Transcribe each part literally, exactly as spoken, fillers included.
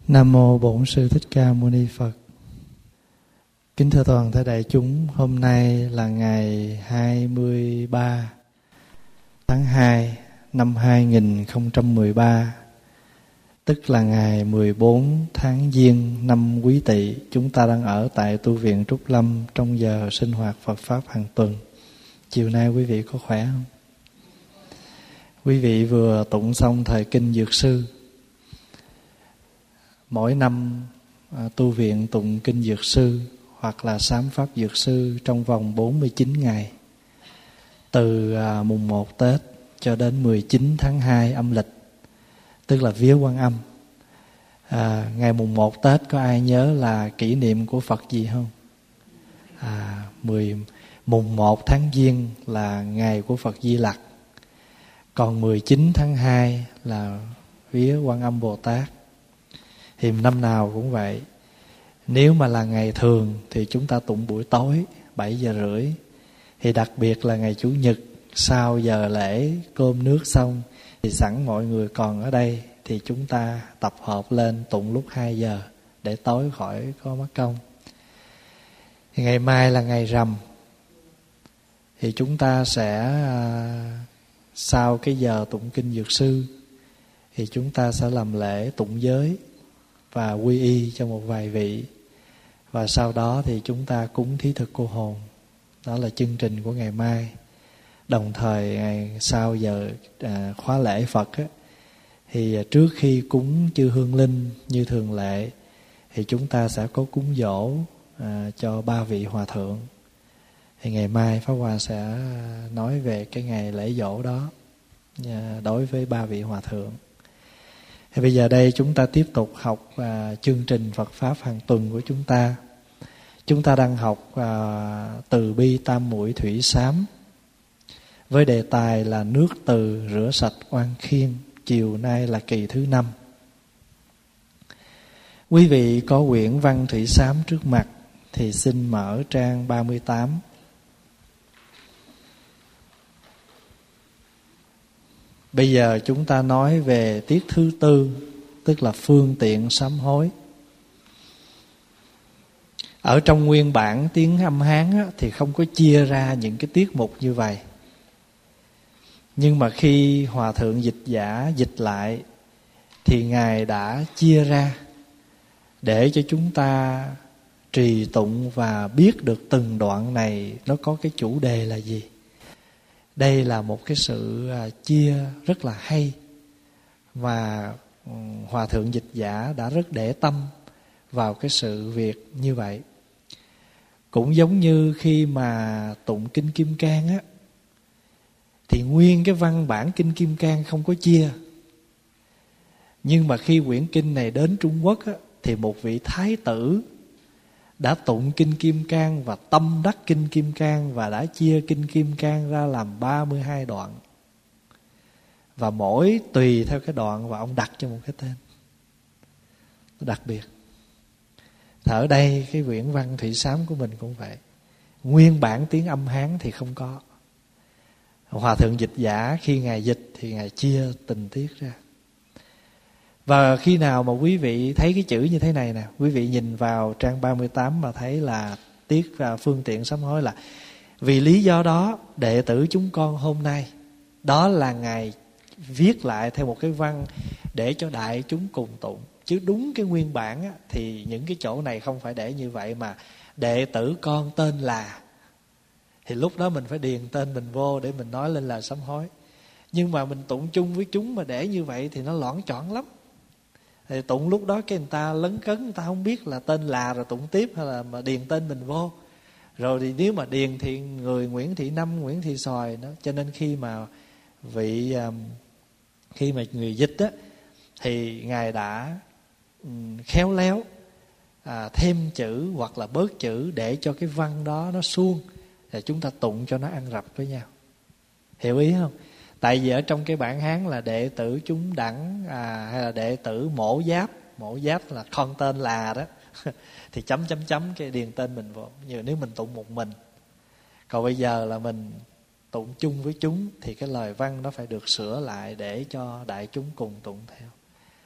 Nam mô Bổn Sư Thích Ca Mâu Ni Phật. Kính thưa toàn thể đại chúng, hôm nay là ngày hai mươi ba tháng hai năm hai nghìn không trăm mười ba, tức là ngày mười bốn tháng Giêng năm Quý Tỵ. Chúng ta đang ở tại tu viện Trúc Lâm trong giờ sinh hoạt Phật Pháp hàng tuần. Chiều nay quý vị có khỏe không? Quý vị vừa tụng xong thời kinh Dược Sư. Mỗi năm à, tu viện tụng kinh Dược Sư hoặc là sám pháp Dược Sư trong vòng bốn mươi chín ngày, từ à, mùng một Tết cho đến mười chín tháng hai âm lịch, tức là vía Quan Âm. à, Ngày mùng một Tết có ai nhớ là kỷ niệm của Phật gì không? à, mười, Mùng một tháng Giêng là ngày của Phật Di Lặc, còn mười chín tháng hai là vía Quan Âm Bồ Tát. Thì năm nào cũng vậy. Nếu mà là ngày thường thì chúng ta tụng buổi tối bảy giờ rưỡi. Thì đặc biệt là ngày Chủ nhật sau giờ lễ cơm nước xong, thì sẵn mọi người còn ở đây thì chúng ta tập hợp lên tụng lúc hai giờ để tối khỏi có mất công. Thì ngày mai là ngày rằm, thì chúng ta sẽ à, sau cái giờ tụng kinh Dược Sư thì chúng ta sẽ làm lễ tụng giới và quy y cho một vài vị. Và sau đó thì chúng ta cúng thí thực cô hồn. Đó là chương trình của ngày mai. Đồng thời ngày sau giờ à, khóa lễ Phật á, thì trước khi cúng chư hương linh như thường lệ, thì chúng ta sẽ có cúng dỗ à, cho ba vị hòa thượng. Thì ngày mai Pháp Hòa sẽ nói về cái ngày lễ dỗ đó à, đối với ba vị hòa thượng. Thì bây giờ đây chúng ta tiếp tục học à, chương trình Phật Pháp hàng tuần của chúng ta. Chúng ta đang học à, từ bi tam muội thủy sám, với đề tài là nước từ rửa sạch oan khiên. Chiều nay là kỳ thứ năm. Quý vị có quyển văn thủy sám trước mặt thì xin mở trang ba mươi tám. Bây giờ chúng ta nói về tiết thứ tư, tức là phương tiện sám hối. Ở trong nguyên bản tiếng Âm Hán á, thì không có chia ra những cái tiết mục như vậy. Nhưng mà khi Hòa Thượng dịch giả dịch lại thì Ngài đã chia ra để cho chúng ta trì tụng và biết được từng đoạn này nó có cái chủ đề là gì. Đây là một cái sự chia rất là hay, và Hòa Thượng dịch giả đã rất để tâm vào cái sự việc như vậy. Cũng giống như khi mà tụng Kinh Kim Cang á, thì nguyên cái văn bản Kinh Kim Cang không có chia. Nhưng mà khi quyển kinh này đến Trung Quốc á, thì một vị thái tử đã tụng Kinh Kim Cang và tâm đắc Kinh Kim Cang, và đã chia Kinh Kim Cang ra làm ba mươi hai đoạn. Và mỗi tùy theo cái đoạn và ông đặt cho một cái tên đặc biệt. Ở đây cái quyển văn thủy sám của mình cũng vậy. Nguyên bản tiếng Âm Hán thì không có. Hòa Thượng dịch giả khi Ngài dịch thì Ngài chia tình tiết ra. Và khi nào mà quý vị thấy cái chữ như thế này nè, quý vị nhìn vào trang ba mươi tám mà thấy là tiết và phương tiện sám hối, là vì lý do đó đệ tử chúng con hôm nay, đó là Ngài viết lại theo một cái văn để cho đại chúng cùng tụng. Chứ đúng cái nguyên bản á, thì những cái chỗ này không phải để như vậy, mà đệ tử con tên là, thì lúc đó mình phải điền tên mình vô để mình nói lên là sám hối. Nhưng mà mình tụng chung với chúng mà để như vậy thì nó loãng choạng lắm. Thì tụng lúc đó cái người ta lấn cấn, người ta không biết là tên là rồi tụng tiếp, hay là mà điền tên mình vô. Rồi thì nếu mà điền thì người Nguyễn Thị Năm, Nguyễn Thị Sòi đó. Cho nên khi mà vị khi mà người dịch á, thì Ngài đã khéo léo à, thêm chữ hoặc là bớt chữ để cho cái văn đó nó suông, và chúng ta tụng cho nó ăn rập với nhau. Hiểu ý không? Tại vì ở trong cái bản Hán là đệ tử chúng đẳng à, hay là đệ tử mổ giáp. Mổ giáp là con tên là đó thì chấm chấm chấm cái điền tên mình vô. Như nếu mình tụng một mình. Còn bây giờ là mình tụng chung với chúng thì cái lời văn nó phải được sửa lại để cho đại chúng cùng tụng theo.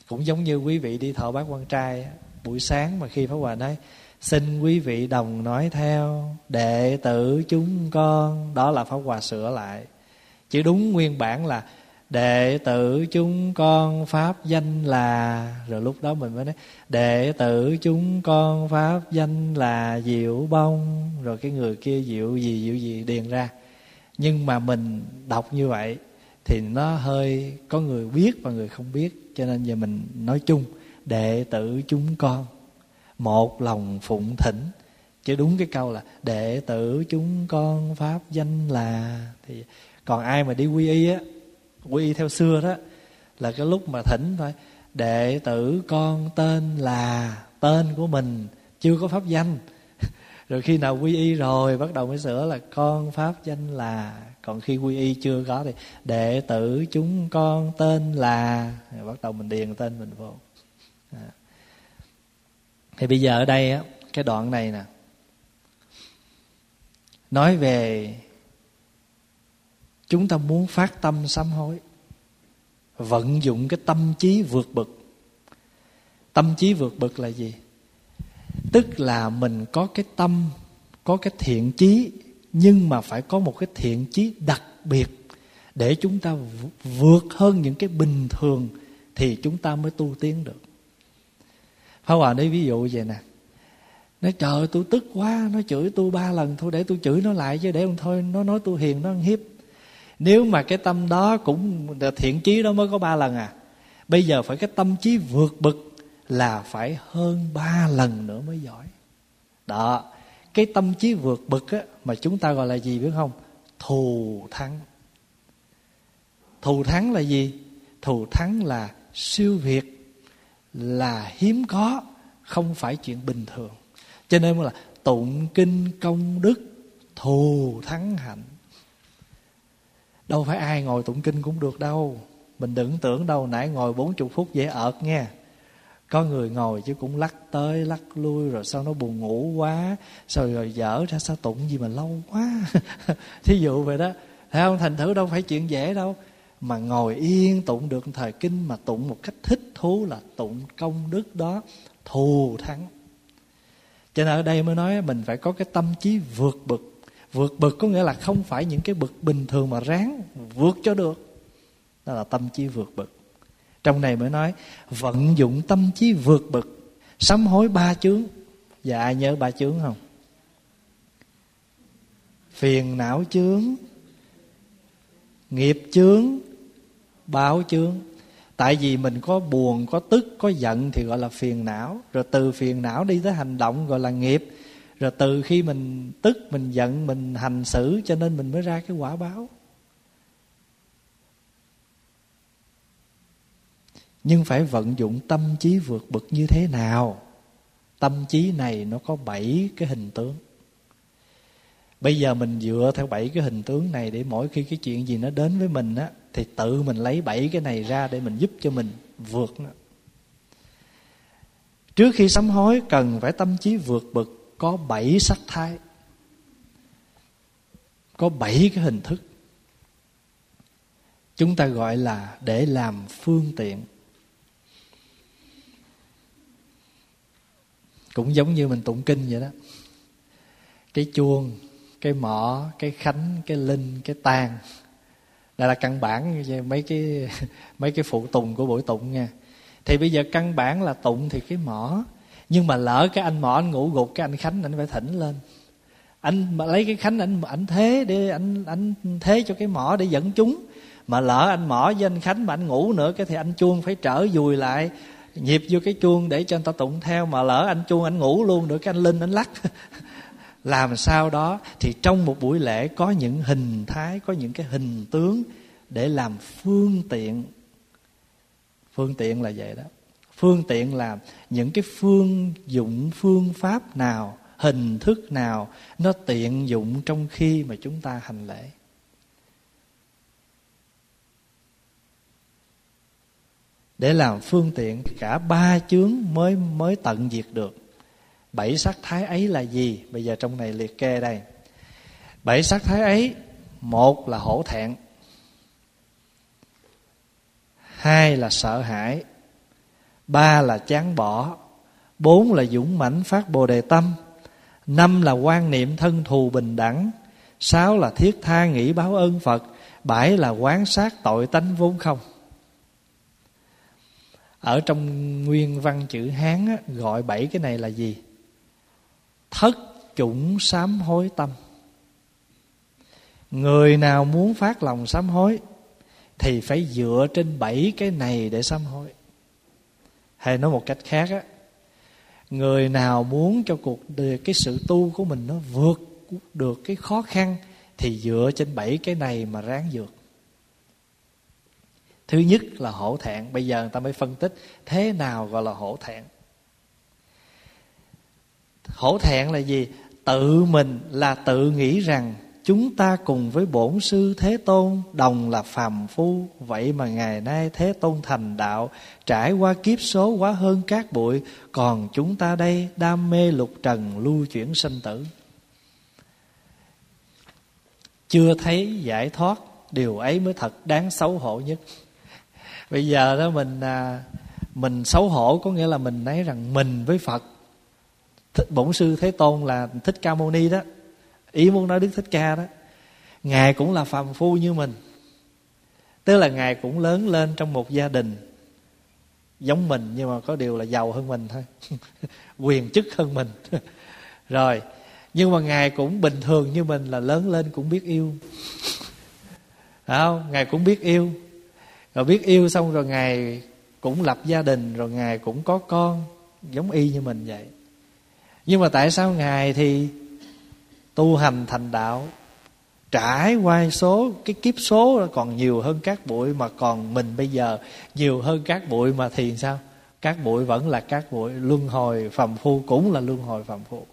Cũng giống như quý vị đi thọ bát quan trai, buổi sáng mà khi Pháp Hòa nói xin quý vị đồng nói theo đệ tử chúng con, đó là Pháp Hòa sửa lại. Chứ đúng nguyên bản là đệ tử chúng con pháp danh là, rồi lúc đó mình mới nói đệ tử chúng con pháp danh là Diệu Bông, rồi cái người kia Diệu gì Diệu gì điền ra. Nhưng mà mình đọc như vậy thì nó hơi có người biết và người không biết, cho nên giờ mình nói chung đệ tử chúng con một lòng phụng thỉnh. Chứ đúng cái câu là đệ tử chúng con pháp danh là. Thì còn ai mà đi quy y á, quy y theo xưa đó là cái lúc mà thỉnh thôi, đệ tử con tên là, tên của mình chưa có pháp danh. Rồi khi nào quy y rồi bắt đầu mới sửa là con pháp danh là. Còn khi quy y chưa có thì đệ tử chúng con tên là, rồi bắt đầu mình điền tên mình vô. À. Thì bây giờ ở đây á, cái đoạn này nè, nói về chúng ta muốn phát tâm sám hối, vận dụng cái tâm trí vượt bực. Tâm trí vượt bực là gì? Tức là mình có cái tâm, có cái thiện chí, nhưng mà phải có một cái thiện chí đặc biệt để chúng ta vượt hơn những cái bình thường thì chúng ta mới tu tiến được. Pháp Hòa nói ví dụ vậy nè, nói trời ơi, tôi tức quá, nó chửi tôi ba lần, thôi để tôi chửi nó lại chứ, để không thôi nó nói tôi hiền, nó ăn hiếp. Nếu mà cái tâm đó cũng thiện chí đó mới có ba lần à, bây giờ phải cái tâm trí vượt bực là phải hơn ba lần nữa mới giỏi. Đó, cái tâm trí vượt bực á, mà chúng ta gọi là gì biết không? Thù thắng. Thù thắng là gì? Thù thắng là siêu việt, là hiếm có, không phải chuyện bình thường. Cho nên là tụng kinh công đức thù thắng hạnh. Đâu phải ai ngồi tụng kinh cũng được đâu. Mình đừng tưởng đâu, nãy ngồi bốn mươi phút dễ ợt nghe. Có người ngồi chứ cũng lắc tới lắc lui, rồi sao nó buồn ngủ quá, sao rồi dở ra sao tụng gì mà lâu quá. Thí dụ vậy đó, thấy không? Thành thử đâu phải chuyện dễ đâu. Mà ngồi yên tụng được thời kinh, mà tụng một cách thích thú là tụng công đức đó thù thắng. Cho nên ở đây mới nói mình phải có cái tâm trí vượt bực. Vượt bực có nghĩa là không phải những cái bực bình thường mà ráng vượt cho được. Đó là tâm trí vượt bực. Trong này mới nói vận dụng tâm trí vượt bực, sám hối ba chướng. Và ai nhớ ba chướng không? Phiền não chướng, nghiệp chướng, báo chướng. Tại vì mình có buồn, có tức, có giận thì gọi là phiền não. Rồi từ phiền não đi tới hành động gọi là nghiệp. Rồi từ khi mình tức, mình giận, mình hành xử, cho nên mình mới ra cái quả báo. Nhưng phải vận dụng tâm trí vượt bực như thế nào? Tâm trí này nó có bảy cái hình tướng. Bây giờ mình dựa theo bảy cái hình tướng này để mỗi khi cái chuyện gì nó đến với mình á, thì tự mình lấy bảy cái này ra để mình giúp cho mình vượt nó. Trước khi sám hối cần phải tâm trí vượt bực, có bảy sắc thái, có bảy cái hình thức. Chúng ta gọi là để làm phương tiện. Cũng giống như mình tụng kinh vậy đó. Cái chuông, cái mõ, cái khánh, cái linh, cái tang. Đây là căn bản mấy cái mấy cái phụ tùng của buổi tụng nha. Thì bây giờ căn bản là tụng thì cái mõ, nhưng mà lỡ cái anh mõ anh ngủ gục, cái anh khánh anh phải thỉnh lên. Anh mà lấy cái khánh anh anh thế để anh anh thế cho cái mõ để dẫn chúng. Mà lỡ anh mõ với anh khánh mà anh ngủ nữa, cái thì anh chuông phải trở dùi lại nhịp vô cái chuông để cho anh ta tụng theo. Mà lỡ anh chuông anh ngủ luôn nữa, cái anh linh anh lắc. Làm sao đó thì trong một buổi lễ có những hình thái, có những cái hình tướng để làm phương tiện. Phương tiện là vậy đó. Phương tiện là những cái phương dụng, phương pháp nào, hình thức nào nó tiện dụng trong khi mà chúng ta hành lễ. Để làm phương tiện cả ba chướng mới mới tận diệt được. Bảy sắc thái ấy là gì? Bây giờ trong này liệt kê đây. Bảy sắc thái ấy, một là hổ thẹn, hai là sợ hãi, ba là chán bỏ, bốn là dũng mãnh phát bồ đề tâm, năm là quan niệm thân thù bình đẳng, sáu là thiết tha nghĩ báo ơn Phật, bảy là quán sát tội tánh vốn không. Ở trong nguyên văn chữ Hán á, gọi bảy cái này là gì? Thất chủng sám hối tâm. Người nào muốn phát lòng sám hối thì phải dựa trên bảy cái này để sám hối. Hay nói một cách khác á, người nào muốn cho cuộc cái sự tu của mình nó vượt được cái khó khăn thì dựa trên bảy cái này mà ráng vượt. Thứ nhất là hổ thẹn. Bây giờ người ta mới phân tích thế nào gọi là hổ thẹn. Hổ thẹn là gì? Tự mình là tự nghĩ rằng chúng ta cùng với bổn sư Thế Tôn đồng là phàm phu, vậy mà ngày nay Thế Tôn thành đạo, trải qua kiếp số quá hơn cát bụi, còn chúng ta đây đam mê lục trần lưu chuyển sanh tử. Chưa thấy giải thoát, điều ấy mới thật đáng xấu hổ nhất. Bây giờ đó mình mình xấu hổ có nghĩa là mình thấy rằng mình với Phật, bổn sư Thế Tôn là Thích Ca Mâu Ni đó, ý muốn nói Đức Thích Ca đó, Ngài cũng là phàm phu như mình. Tức là Ngài cũng lớn lên trong một gia đình giống mình, nhưng mà có điều là giàu hơn mình thôi, quyền chức hơn mình. Rồi, nhưng mà Ngài cũng bình thường như mình, là lớn lên cũng biết yêu. Phải không? Ngài cũng biết yêu. Rồi biết yêu xong rồi Ngài cũng lập gia đình, rồi Ngài cũng có con, giống y như mình vậy. Nhưng mà tại sao Ngài thì tu hành thành đạo, trải qua số cái kiếp số còn nhiều hơn cát bụi, mà còn mình bây giờ nhiều hơn cát bụi mà thì sao? Cát bụi vẫn là cát bụi, luân hồi phàm phu cũng là luân hồi phàm phu.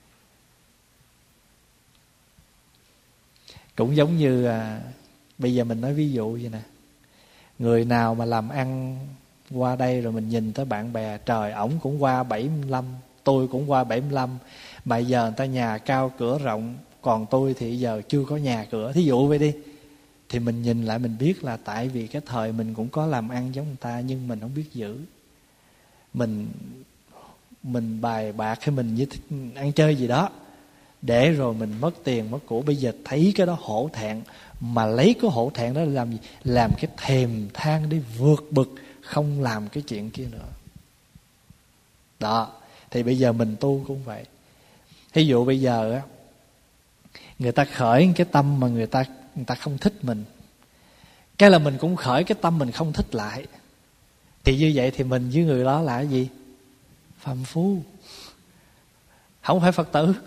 Cũng giống như à, bây giờ mình nói ví dụ vậy nè, người nào mà làm ăn qua đây rồi mình nhìn tới bạn bè, trời ổng cũng qua bảy mươi lăm, tôi cũng qua bảy mươi lăm, mà giờ người ta nhà cao cửa rộng, còn tôi thì giờ chưa có nhà cửa, thí dụ vậy đi. Thì mình nhìn lại mình biết là tại vì cái thời mình cũng có làm ăn giống người ta, nhưng mình không biết giữ. Mình mình bài bạc hay mình như ăn chơi gì đó, để rồi mình mất tiền mất của. Bây giờ thấy cái đó hổ thẹn, mà lấy cái hổ thẹn đó làm gì? Làm cái thèm than để vượt bực, không làm cái chuyện kia nữa. Đó, thì bây giờ mình tu cũng vậy. Thí dụ bây giờ á, người ta khởi cái tâm mà người ta người ta không thích mình, cái là mình cũng khởi cái tâm mình không thích lại. Thì như vậy thì mình với người đó là cái gì? Phàm phu, không phải Phật tử.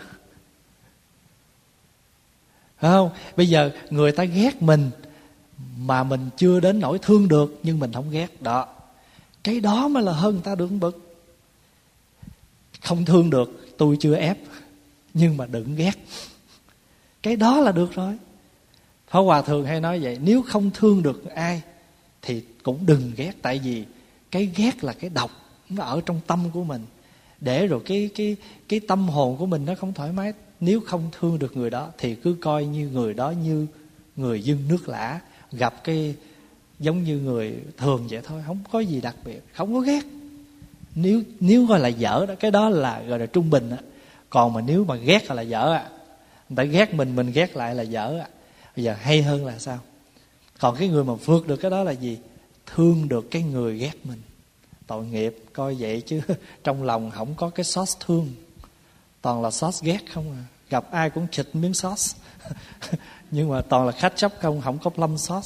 Phải không? Bây giờ người ta ghét mình mà mình chưa đến nỗi thương được, nhưng mình không ghét. Đó, cái đó mới là hơn người ta được bực. Không thương được, tôi chưa ép, nhưng mà đừng ghét. Cái đó là được rồi. Pháp Hòa thường hay nói vậy, nếu không thương được ai thì cũng đừng ghét. Tại vì cái ghét là cái độc, nó ở trong tâm của mình, để rồi cái, cái, cái tâm hồn của mình nó không thoải mái. Nếu không thương được người đó thì cứ coi như người đó như người dưng nước lã, gặp cái giống như người thường vậy thôi, không có gì đặc biệt, không có ghét. Nếu nếu gọi là dở đó, cái đó là gọi là trung bình á. Còn mà nếu mà ghét là dở á, người ta ghét mình, mình ghét lại là dở á. Bây giờ hay hơn là sao? Còn cái người mà vượt được cái đó là gì? Thương được cái người ghét mình. Tội nghiệp, coi vậy chứ trong lòng không có cái xót thương, toàn là xót ghét không à. Gặp ai cũng chịch miếng xót nhưng mà toàn là khách chóc không, không có lâm xót.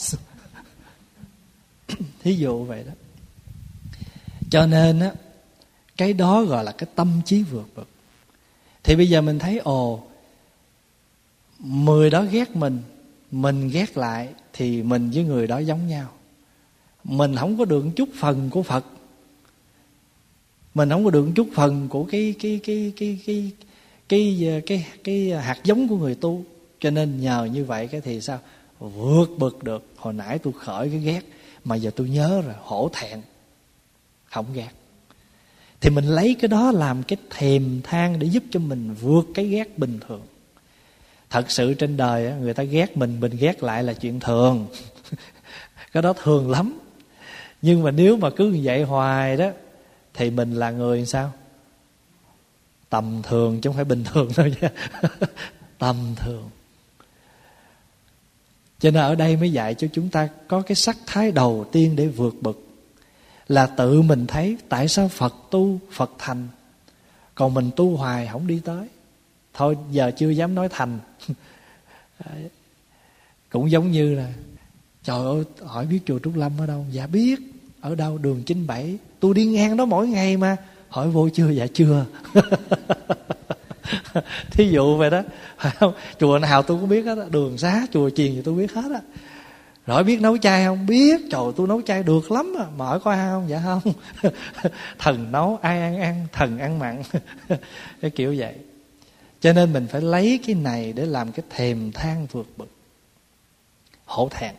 Thí dụ vậy đó. Cho nên á, cái đó gọi là cái tâm trí vượt bực. Thì bây giờ mình thấy ồ, người đó ghét mình, mình ghét lại, thì mình với người đó giống nhau. Mình không có được chút phần của Phật, mình không có được chút phần của cái cái cái cái cái cái cái cái, cái hạt giống của người tu. Cho nên nhờ như vậy cái thì sao? Vượt bực được. Hồi nãy tôi khởi cái ghét, mà giờ tôi nhớ rồi, hổ thẹn, không ghét. Thì mình lấy cái đó làm cái thèm than để giúp cho mình vượt cái ghét bình thường. Thật sự trên đời người ta ghét mình, mình ghét lại là chuyện thường. Cái đó thường lắm. Nhưng mà nếu mà cứ như vậy hoài đó, thì mình là người sao? Tầm thường, chứ không phải bình thường đâu nha. Tầm thường. Cho nên ở đây mới dạy cho chúng ta có cái sắc thái đầu tiên để vượt bậc, là tự mình thấy tại sao Phật tu, Phật thành, còn mình tu hoài không đi tới. Thôi giờ chưa dám nói thành. Cũng giống như là trời ơi, hỏi biết chùa Trúc Lâm ở đâu? Dạ biết. Ở đâu? Đường chín mươi bảy. Tôi đi ngang đó mỗi ngày mà. Hỏi vô chưa? Dạ chưa. Thí dụ vậy đó, phải không? Chùa nào tôi cũng biết hết á, đường xá chùa chiền gì tôi biết hết á. Rồi biết nấu chay không? Biết. Trời, tôi nấu chay được lắm à. Mà hỏi có ai không? Dạ không. Thần nấu ai ăn ăn, thần ăn mặn. Cái kiểu vậy. Cho nên mình phải lấy cái này để làm cái thèm than vượt bậc, hổ thẹn.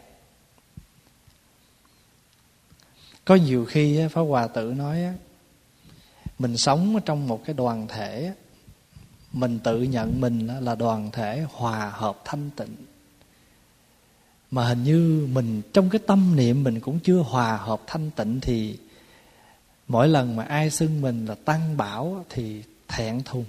Có nhiều khi Pháp Hòa tự nói mình sống trong một cái đoàn thể, mình tự nhận mình là đoàn thể hòa hợp thanh tịnh, mà hình như mình trong cái tâm niệm mình cũng chưa hòa hợp thanh tịnh, thì mỗi lần mà ai xưng mình là tăng bảo thì thẹn thùng.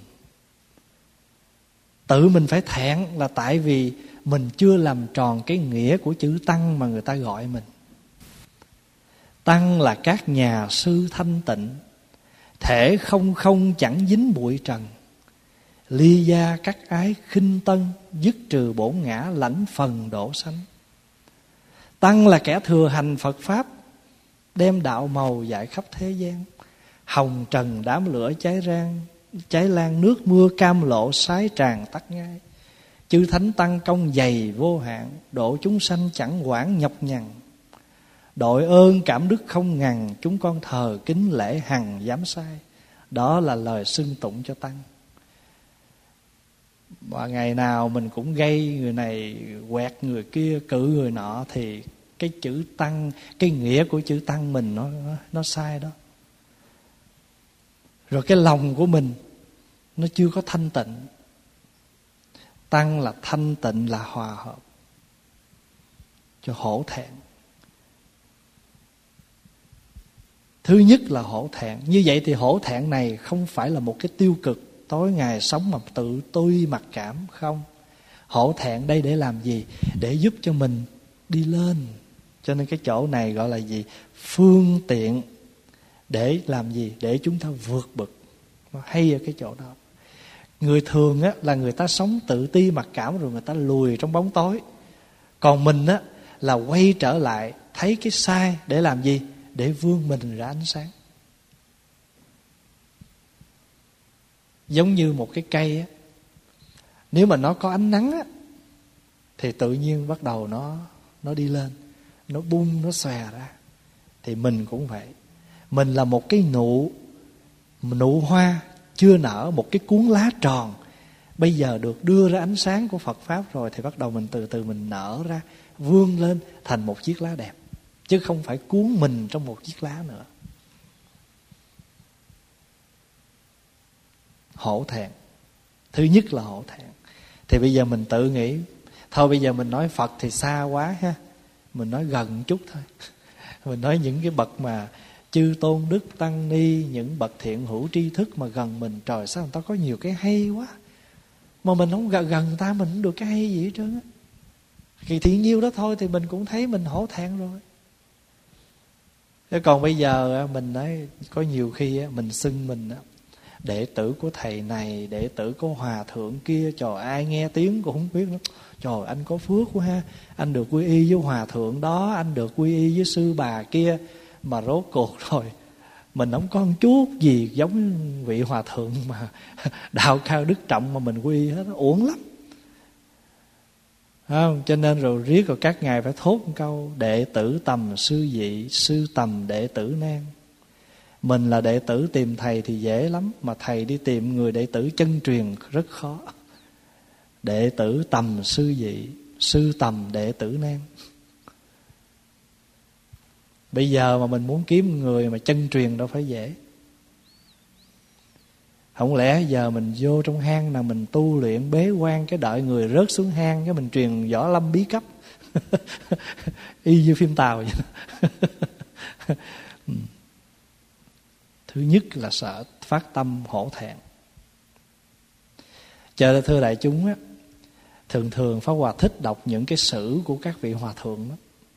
Tự mình phải thẹn là tại vì mình chưa làm tròn cái nghĩa của chữ tăng mà người ta gọi mình. Tăng là các nhà sư thanh tịnh, thể không không chẳng dính bụi trần, ly gia các ái khinh tân, dứt trừ bổn ngã lãnh phần độ sanh. Tăng là kẻ thừa hành Phật Pháp, đem đạo màu dạy khắp thế gian. Hồng trần đám lửa cháy rang, cháy lan nước mưa cam lộ sái tràn tắt ngay. Chư thánh tăng công dày vô hạn, độ chúng sanh chẳng quản nhọc nhằn. Đội ơn cảm đức không ngần, chúng con thờ kính lễ hằng dám sai. Đó là lời xưng tụng cho tăng. Và ngày nào mình cũng gây người này, quẹt người kia, cự người nọ, thì cái chữ tăng, cái nghĩa của chữ tăng mình nó, nó, nó sai đó. Rồi cái lòng của mình nó chưa có thanh tịnh. Tăng là thanh tịnh, là hòa hợp, cho hổ thẹn. Thứ nhất là hổ thẹn. Như vậy thì hổ thẹn này không phải là một cái tiêu cực, tối ngày sống mà tự tôi mặc cảm. Không. Hổ thẹn đây để làm gì? Để giúp cho mình đi lên. Cho nên cái chỗ này gọi là gì? Phương tiện. Để làm gì? Để chúng ta vượt bậc. Nó hay ở cái chỗ đó. Người thường á, là người ta sống tự ti mặc cảm, rồi người ta lùi trong bóng tối. Còn mình á, là quay trở lại, thấy cái sai để làm gì? Để vươn mình ra ánh sáng. Giống như một cái cây á, nếu mà nó có ánh nắng á, thì tự nhiên bắt đầu nó nó đi lên, nó bung, nó xòe ra. Thì mình cũng vậy. Mình là một cái nụ nụ hoa chưa nở, một cái cuốn lá tròn, bây giờ được đưa ra ánh sáng của Phật Pháp rồi, thì bắt đầu mình từ từ mình nở ra, vươn lên thành một chiếc lá đẹp, chứ không phải cuốn mình trong một chiếc lá nữa. Hổ thẹn. Thứ nhất là hổ thẹn. Thì bây giờ mình tự nghĩ, thôi bây giờ mình nói Phật thì xa quá ha, mình nói gần chút thôi. Mình nói những cái bậc mà chư tôn đức tăng ni, những bậc thiện hữu tri thức mà gần mình. Trời, sao người ta có nhiều cái hay quá, mà mình không gần, gần người ta mình không được cái hay gì hết trơn á. Thì thiện nhiêu đó thôi thì mình cũng thấy mình hổ thẹn rồi. Thế còn bây giờ mình nói, có nhiều khi mình xưng mình đệ tử của thầy này, đệ tử của hòa thượng kia. Trời, ai nghe tiếng cũng không biết nữa. Trời, anh có phước quá ha, anh được quy y với hòa thượng đó, anh được quy y với sư bà kia. Mà rốt cuộc rồi mình không có một chút gì giống vị hòa thượng mà đạo cao đức trọng mà mình quy y hết, uổng lắm. Không? Cho nên rồi riết rồi các ngài phải thốt một câu: đệ tử tầm sư dị, sư tầm đệ tử nan. Mình là đệ tử tìm thầy thì dễ lắm, mà thầy đi tìm người đệ tử chân truyền rất khó. Đệ tử tầm sư dị, sư tầm đệ tử nan. Bây giờ mà mình muốn kiếm người mà chân truyền đâu phải dễ. Không lẽ giờ mình vô trong hang nào mình tu luyện bế quan, cái đợi người rớt xuống hang cái mình truyền võ lâm bí cấp. Y như phim Tàu vậy. Thứ Thứ nhất là sợ phát tâm hổ thẹn. Cho nên thưa đại chúng á, thường thường Pháp Hòa thích đọc những cái sử của các vị hòa thượng đó.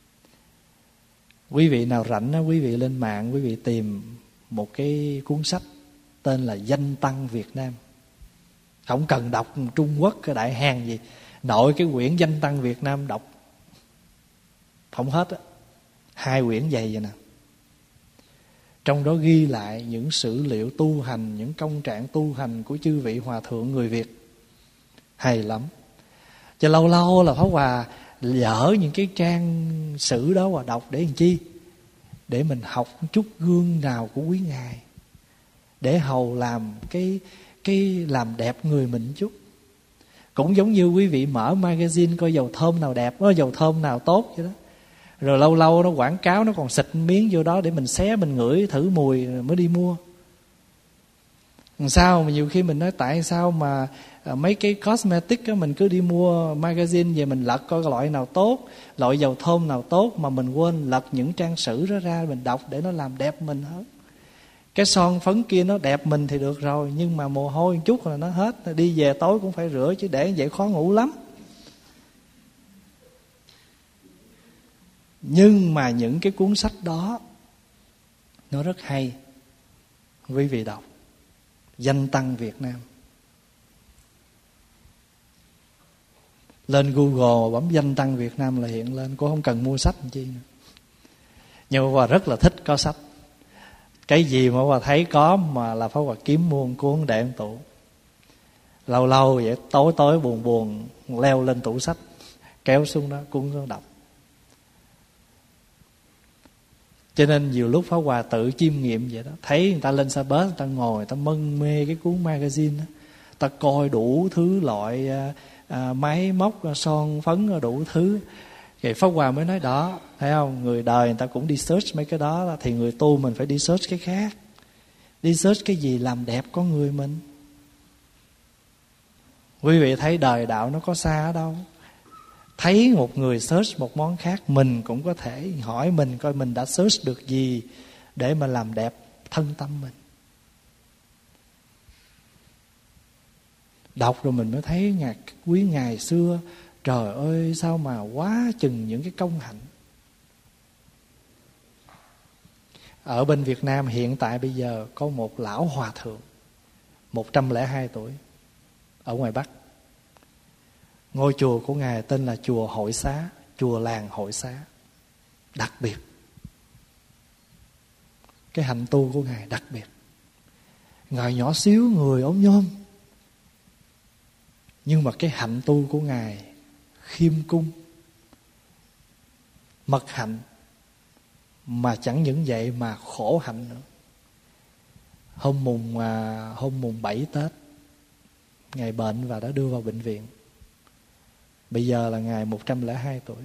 Quý vị nào rảnh đó, quý vị lên mạng, quý vị tìm một cái cuốn sách tên là Danh Tăng Việt Nam. Không cần đọc Trung Quốc cái Đại Hàn gì, nội cái quyển Danh Tăng Việt Nam đọc không hết á. Hai quyển dày vậy nè. Trong đó ghi lại những sử liệu tu hành, những công trạng tu hành của chư vị hòa thượng người Việt. Hay lắm. Cho lâu lâu là Pháp Hòa dở những cái trang sử đó và đọc để làm chi? Để mình học chút gương nào của quý ngài, để hầu làm cái cái làm đẹp người mình chút. Cũng giống như quý vị mở magazine coi dầu thơm nào đẹp, có dầu thơm nào tốt vậy đó. Rồi lâu lâu nó quảng cáo, nó còn xịt miếng vô đó để mình xé, mình ngửi thử mùi mới đi mua. Làm sao mà nhiều khi mình nói tại sao mà mấy cái cosmetic á, mình cứ đi mua magazine về mình lật coi loại nào tốt, loại dầu thơm nào tốt, mà mình quên lật những trang sử đó ra mình đọc để nó làm đẹp mình hơn. Cái son phấn kia nó đẹp mình thì được rồi, nhưng mà mồ hôi một chút là nó hết, đi về tối cũng phải rửa, chứ để vậy khó ngủ lắm. Nhưng mà những cái cuốn sách đó nó rất hay, quý vị đọc. Danh Tăng Việt Nam, lên Google bấm Danh Tăng Việt Nam là hiện lên, cô không cần mua sách làm chi nữa. Nhưng mà Hòa rất là thích có sách. Cái gì mà Hòa thấy có mà là phải Hòa kiếm mua một cuốn để trong tủ. Lâu lâu vậy tối tối buồn buồn leo lên tủ sách, kéo xuống đó cuốn xuống đọc. Cho nên nhiều lúc Pháp Hòa tự chiêm nghiệm vậy đó. Thấy người ta lên xe bus, người ta ngồi, người ta mân mê cái cuốn magazine đó. Ta coi đủ thứ loại à, à, máy móc, son phấn, đủ thứ. Vậy Pháp Hòa mới nói đó, thấy không? Người đời người ta cũng đi search mấy cái đó, thì người tu mình phải đi search cái khác. Đi search cái gì làm đẹp con người mình. Quý vị thấy đời đạo nó có xa ở đâu. Thấy một người search một món khác, mình cũng có thể hỏi mình coi mình đã search được gì để mà làm đẹp thân tâm mình. Đọc rồi mình mới thấy ngài, quý ngày xưa, trời ơi sao mà quá chừng những cái công hạnh. Ở bên Việt Nam hiện tại bây giờ có một lão hòa thượng một trăm lẻ hai tuổi ở ngoài Bắc. Ngôi chùa của ngài tên là chùa Hội Xá, chùa làng Hội Xá. Đặc biệt, cái hạnh tu của ngài đặc biệt. Ngài nhỏ xíu, người ốm nhom, nhưng mà cái hạnh tu của ngài khiêm cung, mật hạnh, mà chẳng những vậy mà khổ hạnh nữa. Hôm mùng à, hôm mùng bảy Tết, ngài bệnh và đã đưa vào bệnh viện. Bây giờ là ngài một trăm lẻ hai tuổi.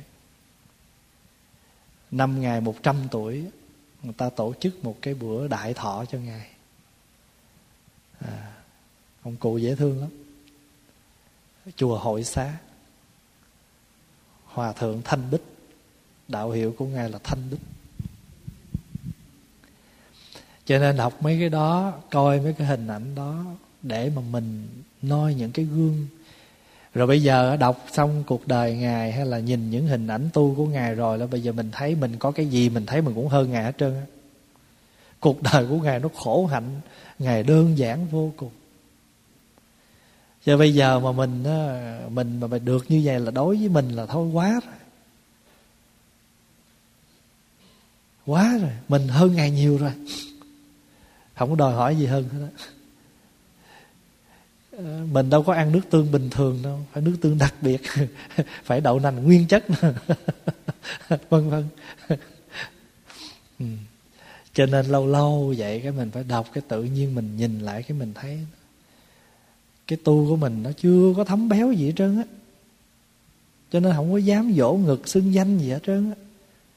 Năm ngài một trăm tuổi, người ta tổ chức một cái bữa đại thọ cho ngài. À, ông cụ dễ thương lắm. Chùa Hội Xá, Hòa thượng Thanh Bích, đạo hiệu của ngài là Thanh Bích. Cho nên đọc mấy cái đó, coi mấy cái hình ảnh đó để mà mình noi những cái gương. Rồi bây giờ đọc xong cuộc đời ngài hay là nhìn những hình ảnh tu của ngài rồi, là bây giờ mình thấy mình có cái gì mình thấy mình cũng hơn ngài hết trơn á. Cuộc đời của ngài nó khổ hạnh, ngài đơn giản vô cùng. Cho bây giờ mà mình mình mà mình được như vậy là đối với mình là thôi quá rồi. Quá rồi, mình hơn ngài nhiều rồi. Không có đòi hỏi gì hơn hết đó. Mình đâu có ăn nước tương bình thường đâu, phải nước tương đặc biệt, phải đậu nành nguyên chất, vân vân. Ừ. Cho nên lâu lâu vậy cái mình phải đọc, cái tự nhiên mình nhìn lại cái mình thấy cái tu của mình nó chưa có thấm béo gì hết trơn á. Cho nên không có dám dỗ ngực xưng danh gì hết trơn á.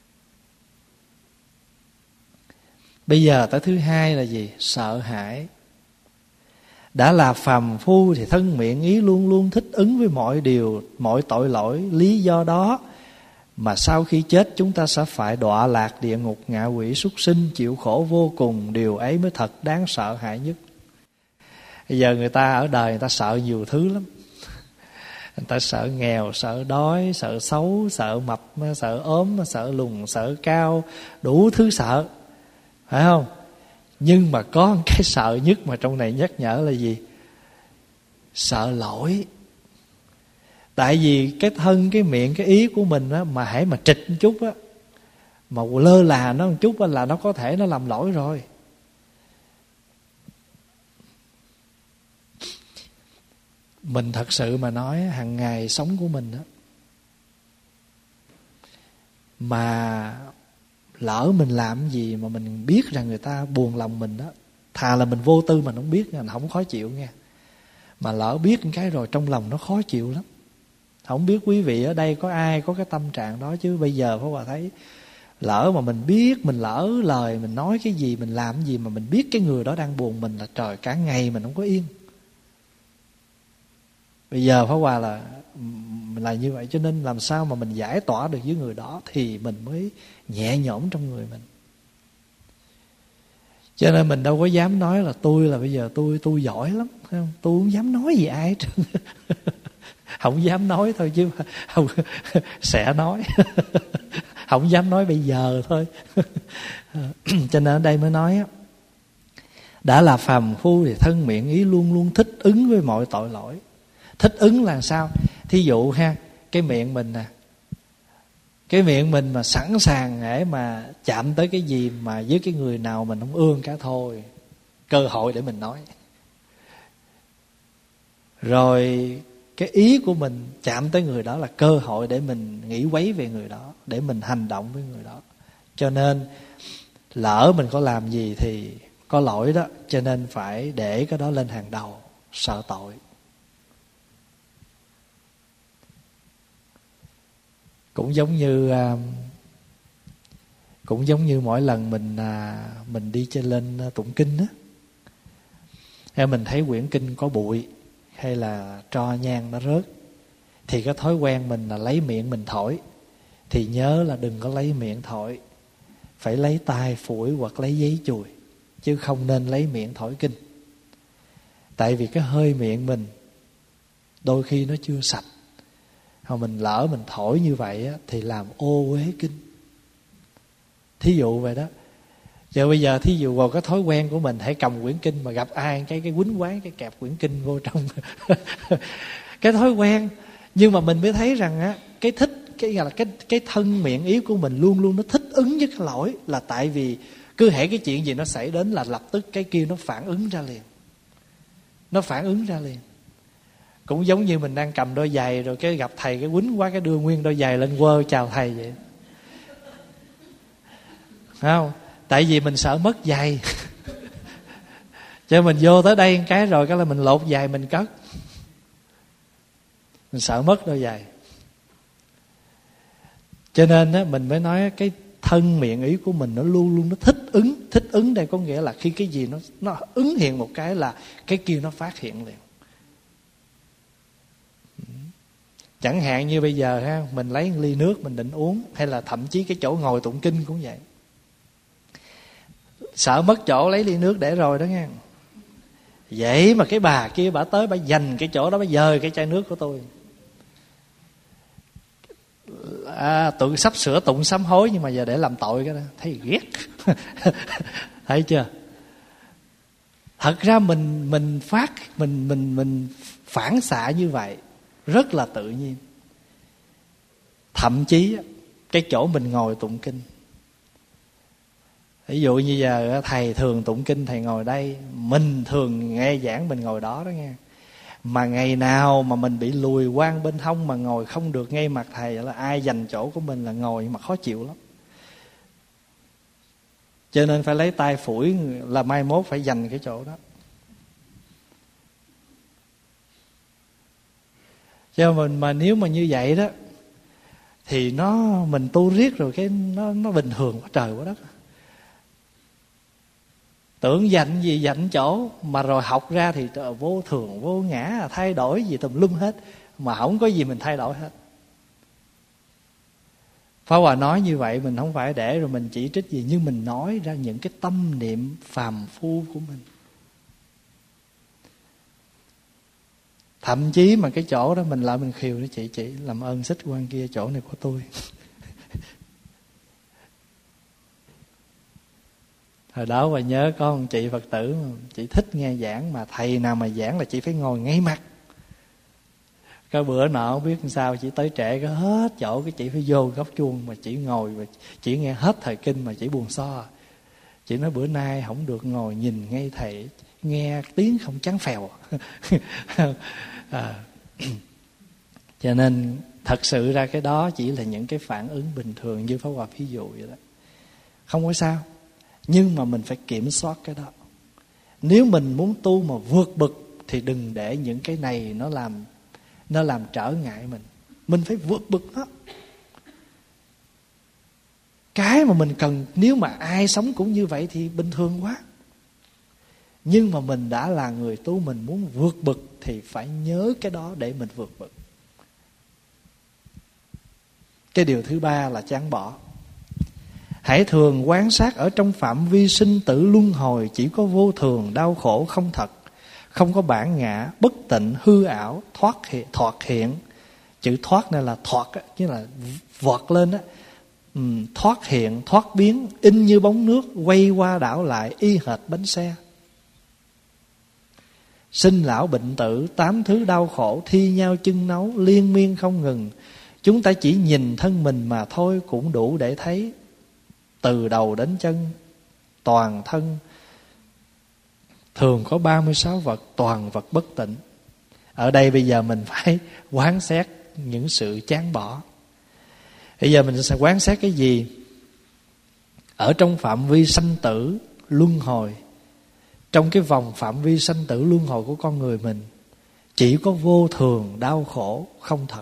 Bây giờ tới thứ hai là gì? Sợ hãi. Đã là phàm phu thì thân miệng ý luôn luôn thích ứng với mọi điều, mọi tội lỗi. Lý do đó mà sau khi chết chúng ta sẽ phải đọa lạc địa ngục, ngạ quỷ, súc sinh, chịu khổ vô cùng. Điều ấy mới thật đáng sợ hãi nhất. Bây giờ người ta ở đời người ta sợ nhiều thứ lắm. Người ta sợ nghèo, sợ đói, sợ xấu, sợ mập, sợ ốm, sợ lùn, sợ cao, đủ thứ sợ, phải không? Nhưng mà có một cái sợ nhất mà trong này nhắc nhở là gì? Sợ lỗi. Tại vì cái thân, cái miệng, cái ý của mình á, mà hãy mà trịch một chút á, mà lơ là nó một chút á, là nó có thể nó làm lỗi rồi. Mình thật sự mà nói hàng ngày sống của mình á, mà lỡ mình làm gì mà mình biết rằng người ta buồn lòng mình đó, thà là mình vô tư mình không biết, mình không khó chịu nghe. Mà lỡ biết một cái rồi trong lòng nó khó chịu lắm. Không biết quý vị ở đây có ai có cái tâm trạng đó chứ. Bây giờ Pháp Hòa thấy lỡ mà mình biết, mình lỡ lời mình nói cái gì, mình làm cái gì mà mình biết cái người đó đang buồn mình, là trời, cả ngày mình không có yên. Bây giờ Pháp Hòa là là như vậy, cho nên làm sao mà mình giải tỏa được với người đó thì mình mới nhẹ nhõm trong người mình. Cho nên mình đâu có dám nói là tôi là bây giờ tôi tôi giỏi lắm, không? Tôi không dám nói gì ai hết. Không dám nói thôi chứ không sẽ nói. Không dám nói bây giờ thôi. Cho nên ở đây mới nói á, đã là phàm phu thì thân miệng ý luôn luôn thích ứng với mọi tội lỗi. Thích ứng là sao? Thí dụ ha, cái miệng mình nè, cái miệng mình mà sẵn sàng để mà chạm tới cái gì mà với cái người nào mình không ương cả thôi, cơ hội để mình nói. Rồi cái ý của mình chạm tới người đó là cơ hội để mình nghĩ quấy về người đó, để mình hành động với người đó. Cho nên lỡ mình có làm gì thì có lỗi đó, cho nên phải để cái đó lên hàng đầu, sợ tội. Cũng giống như cũng giống như mỗi lần mình mình đi trên lên tụng kinh á, hay mình thấy quyển kinh có bụi hay là tro nhang nó rớt, thì cái thói quen mình là lấy miệng mình thổi. Thì nhớ là đừng có lấy miệng thổi, phải lấy tay phủi hoặc lấy giấy chùi, chứ không nên lấy miệng thổi kinh. Tại vì cái hơi miệng mình đôi khi nó chưa sạch, mà mình lỡ mình thổi như vậy á, thì làm ô uế kinh. Thí dụ vậy đó. Giờ bây giờ thí dụ vào cái thói quen của mình, hãy cầm quyển kinh mà gặp ai cái cái quýnh quán cái kẹp quyển kinh vô trong. Cái thói quen. Nhưng mà mình mới thấy rằng á, cái thích cái là cái cái thân miệng ý của mình luôn luôn nó thích ứng với cái lỗi, là tại vì cứ hễ cái chuyện gì nó xảy đến là lập tức cái kia nó phản ứng ra liền. Nó phản ứng ra liền. Cũng giống như mình đang cầm đôi giày rồi cái gặp thầy cái quýnh quá cái đưa nguyên đôi giày lên quơ chào thầy vậy. Phải không? Tại vì mình sợ mất giày. Cho mình vô tới đây cái rồi cái là mình lột giày mình cất. Mình sợ mất đôi giày. Cho nên á, mình mới nói cái thân miệng ý của mình nó luôn luôn nó thích ứng. Thích ứng đây có nghĩa là khi cái gì nó, nó ứng hiện một cái là cái kia nó phát hiện liền. Chẳng hạn như bây giờ ha, mình lấy ly nước mình định uống, hay là thậm chí cái chỗ ngồi tụng kinh cũng vậy. Sợ mất chỗ lấy ly nước để rồi đó nghe. Vậy mà cái bà kia bà tới bà dành cái chỗ đó, bà dời cái chai nước của tôi. À, tụi sắp sửa tụng sám hối nhưng mà giờ để làm tội cái đó, thấy ghét. Thấy chưa? Thật ra mình mình phát mình mình mình phản xạ như vậy rất là tự nhiên. Thậm chí cái chỗ mình ngồi tụng kinh, ví dụ như giờ thầy thường tụng kinh, thầy ngồi đây, mình thường nghe giảng mình ngồi đó đó nghe. Mà ngày nào mà mình bị lùi qua bên hông mà ngồi không được ngay mặt thầy, là ai giành chỗ của mình là ngồi mà khó chịu lắm. Cho nên phải lấy tay phủi, là mai mốt phải giành cái chỗ đó. Cho mình mà nếu mà như vậy đó thì nó mình tu riết rồi cái nó nó bình thường quá trời quá đất. Tưởng dành gì dành chỗ, mà rồi học ra thì trời, vô thường vô ngã, thay đổi gì tùm lum hết, mà không có gì mình thay đổi hết. Pháp Hòa nói như vậy mình không phải để rồi mình chỉ trích gì, nhưng mình nói ra những cái tâm niệm phàm phu của mình. Thậm chí mà cái chỗ đó mình lại mình khiều đó, chị chị làm ơn xích quan kia, chỗ này của tôi. Hồi đó Hòa nhớ có một chị Phật tử mà chị thích nghe giảng, mà thầy nào mà giảng là chị phải ngồi ngay mặt. Cái bữa nọ không biết làm sao chị tới trễ cái hết chỗ, cái chị phải vô góc chuông mà chị ngồi và chị nghe hết thời kinh mà chị buồn so. Chị nói bữa nay không được ngồi nhìn ngay thầy, nghe tiếng không chán phèo. À, cho nên thật sự ra cái đó chỉ là những cái phản ứng bình thường như Pháp Hòa ví dụ vậy đó, không có sao. Nhưng mà mình phải kiểm soát cái đó. Nếu mình muốn tu mà vượt bực thì đừng để những cái này nó làm nó làm trở ngại mình. Mình phải vượt bực nó. Cái mà mình cần, nếu mà ai sống cũng như vậy thì bình thường quá. Nhưng mà mình đã là người tu, mình muốn vượt bực thì phải nhớ cái đó để mình vượt bực. Cái điều thứ ba là chán bỏ. Hãy thường quan sát ở trong phạm vi sinh tử luân hồi, chỉ có vô thường, đau khổ, không thật, không có bản ngã, bất tịnh, hư ảo, thoát hiện, thoạt hiện. Chữ thoát này là thoạt, chứ là vọt lên á. Ừ, thoát hiện, thoát biến, in như bóng nước, quay qua đảo lại, y hệt bánh xe. Sinh lão bệnh tử, tám thứ đau khổ, thi nhau chưng nấu, liên miên không ngừng. Chúng ta chỉ nhìn thân mình mà thôi cũng đủ để thấy. Từ đầu đến chân, toàn thân thường có ba mươi sáu vật, toàn vật bất tịnh. Ở đây bây giờ mình phải quán xét những sự chán bỏ. Bây giờ mình sẽ quán xét cái gì? Ở trong phạm vi sanh tử luân hồi, trong cái vòng phạm vi sanh tử luân hồi của con người mình, chỉ có vô thường, đau khổ, không thật.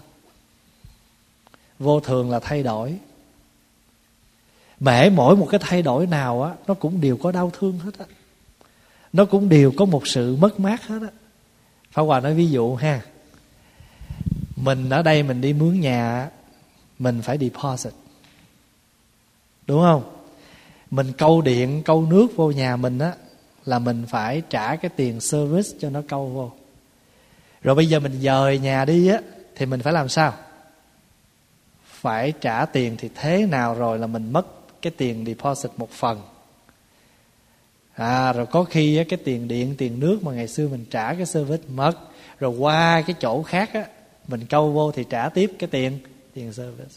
Vô thường là thay đổi. Mà mỗi một cái thay đổi nào á, nó cũng đều có đau thương hết á. Nó cũng đều có một sự mất mát hết á. Pháp Hòa nói ví dụ ha. Mình ở đây mình đi mướn nhà, mình phải deposit, đúng không? Mình câu điện, câu nước vô nhà mình á, là mình phải trả cái tiền service cho nó câu vô. Rồi bây giờ mình dời nhà đi á, thì mình phải làm sao? Phải trả tiền, thì thế nào rồi là mình mất cái tiền deposit một phần. À, rồi có khi á, cái tiền điện, tiền nước mà ngày xưa mình trả cái service mất. Rồi qua cái chỗ khác á, mình câu vô thì trả tiếp cái tiền tiền service.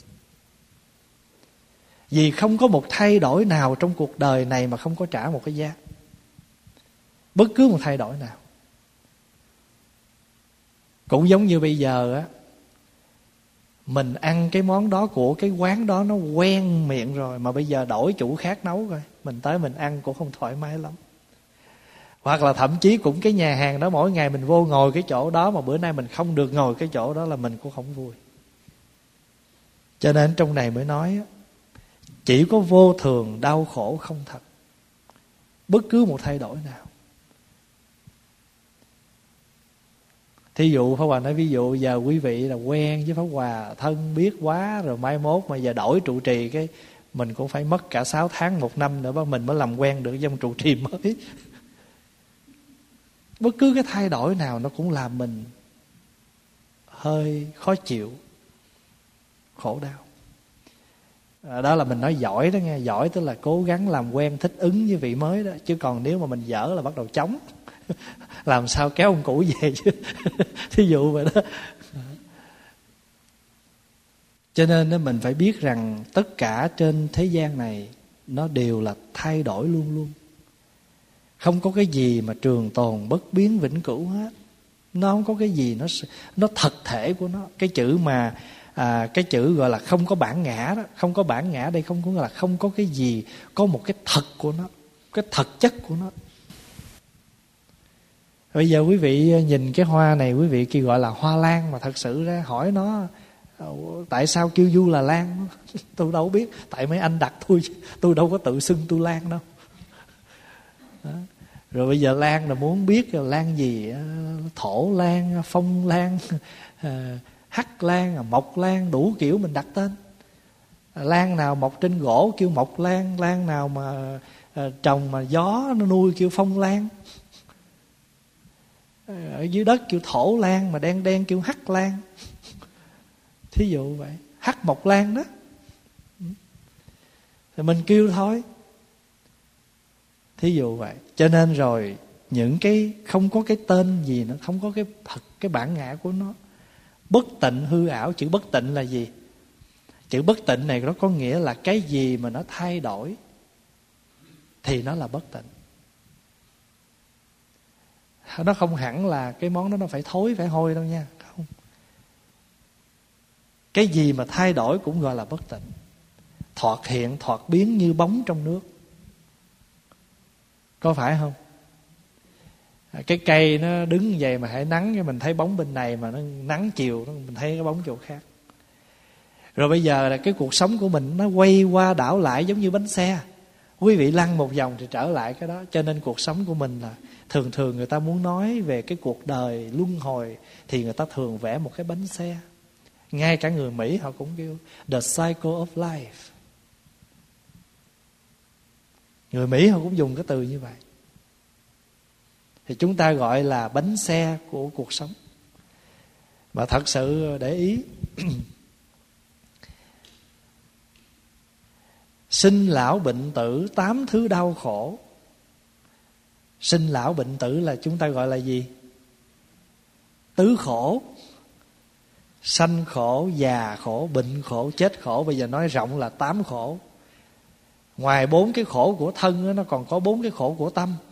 Vì không có một thay đổi nào trong cuộc đời này mà không có trả một cái giá. Bất cứ một thay đổi nào. Cũng giống như bây giờ á, mình ăn cái món đó của cái quán đó nó quen miệng rồi, mà bây giờ đổi chủ khác nấu rồi, mình tới mình ăn cũng không thoải mái lắm. Hoặc là thậm chí cũng cái nhà hàng đó, mỗi ngày mình vô ngồi cái chỗ đó mà bữa nay mình không được ngồi cái chỗ đó là mình cũng không vui. Cho nên trong này mới nói chỉ có vô thường, đau khổ, không thật. Bất cứ một thay đổi nào. Thí dụ Pháp Hòa nói ví dụ giờ quý vị là quen với Pháp Hòa, thân biết quá, rồi mai mốt mà giờ đổi trụ trì cái mình cũng phải mất cả sáu tháng một năm nữa mình mới làm quen được với ông trụ trì mới. Bất cứ cái thay đổi nào nó cũng làm mình hơi khó chịu, khổ đau. À, đó là mình nói giỏi đó nghe. Giỏi tức là cố gắng làm quen thích ứng với vị mới đó. Chứ còn nếu mà mình dở là bắt đầu chống. Làm sao kéo ông cũ về chứ. Thí dụ vậy đó. Cho nên mình phải biết rằng tất cả trên thế gian này nó đều là thay đổi luôn luôn. Không có cái gì mà trường tồn bất biến vĩnh cửu hết. Nó không có cái gì nó nó thật thể của nó. Cái chữ mà à, cái chữ gọi là không có bản ngã đó, không có bản ngã đây không có là không có cái gì, có một cái thật của nó, cái thật chất của nó. Bây giờ quý vị nhìn cái hoa này, quý vị kia gọi là hoa lan, mà thật sự ra hỏi nó tại sao kêu du là lan, tôi đâu biết, tại mấy anh đặt tôi, tôi đâu có tự xưng tôi lan đâu. Đó. Rồi bây giờ lan là muốn biết là lan gì, thổ lan, phong lan, hắc lan, mộc lan, đủ kiểu mình đặt tên. Lan nào mọc trên gỗ kêu mộc lan, lan nào mà à, trồng mà gió nó nuôi kêu phong lan, ở dưới đất kêu thổ lan, mà đen đen kêu hắc lan. Thí dụ vậy, hắc mộc lan đó, thì mình kêu thôi. Thí dụ vậy. Cho nên rồi những cái không có cái tên gì nữa, không có cái thật, cái bản ngã của nó. Bất tịnh hư ảo. Chữ bất tịnh là gì? Chữ bất tịnh này nó có nghĩa là cái gì mà nó thay đổi thì nó là bất tịnh. Nó không hẳn là cái món đó nó phải thối, phải hôi đâu nha. Không. Cái gì mà thay đổi cũng gọi là bất tịnh. Thoạt hiện, thoạt biến như bóng trong nước. Có phải không? Cái cây nó đứng vậy mà hãy nắng, cái mình thấy bóng bên này, mà nó nắng chiều mình thấy cái bóng chỗ khác. Rồi bây giờ là cái cuộc sống của mình nó quay qua đảo lại giống như bánh xe. Quý vị lăn một vòng thì trở lại cái đó. Cho nên cuộc sống của mình là thường thường người ta muốn nói về cái cuộc đời luân hồi thì người ta thường vẽ một cái bánh xe. Ngay cả người Mỹ họ cũng kêu The Cycle of Life. Người Mỹ họ cũng dùng cái từ như vậy. Thì chúng ta gọi là bánh xe của cuộc sống. Mà thật sự để ý sinh lão bệnh tử, tám thứ đau khổ. Sinh lão bệnh tử là chúng ta gọi là gì? Tứ khổ. Sanh khổ, già khổ, bệnh khổ, chết khổ. Bây giờ nói rộng là tám khổ. Ngoài bốn cái khổ của thân đó, nó còn có bốn cái khổ của tâm.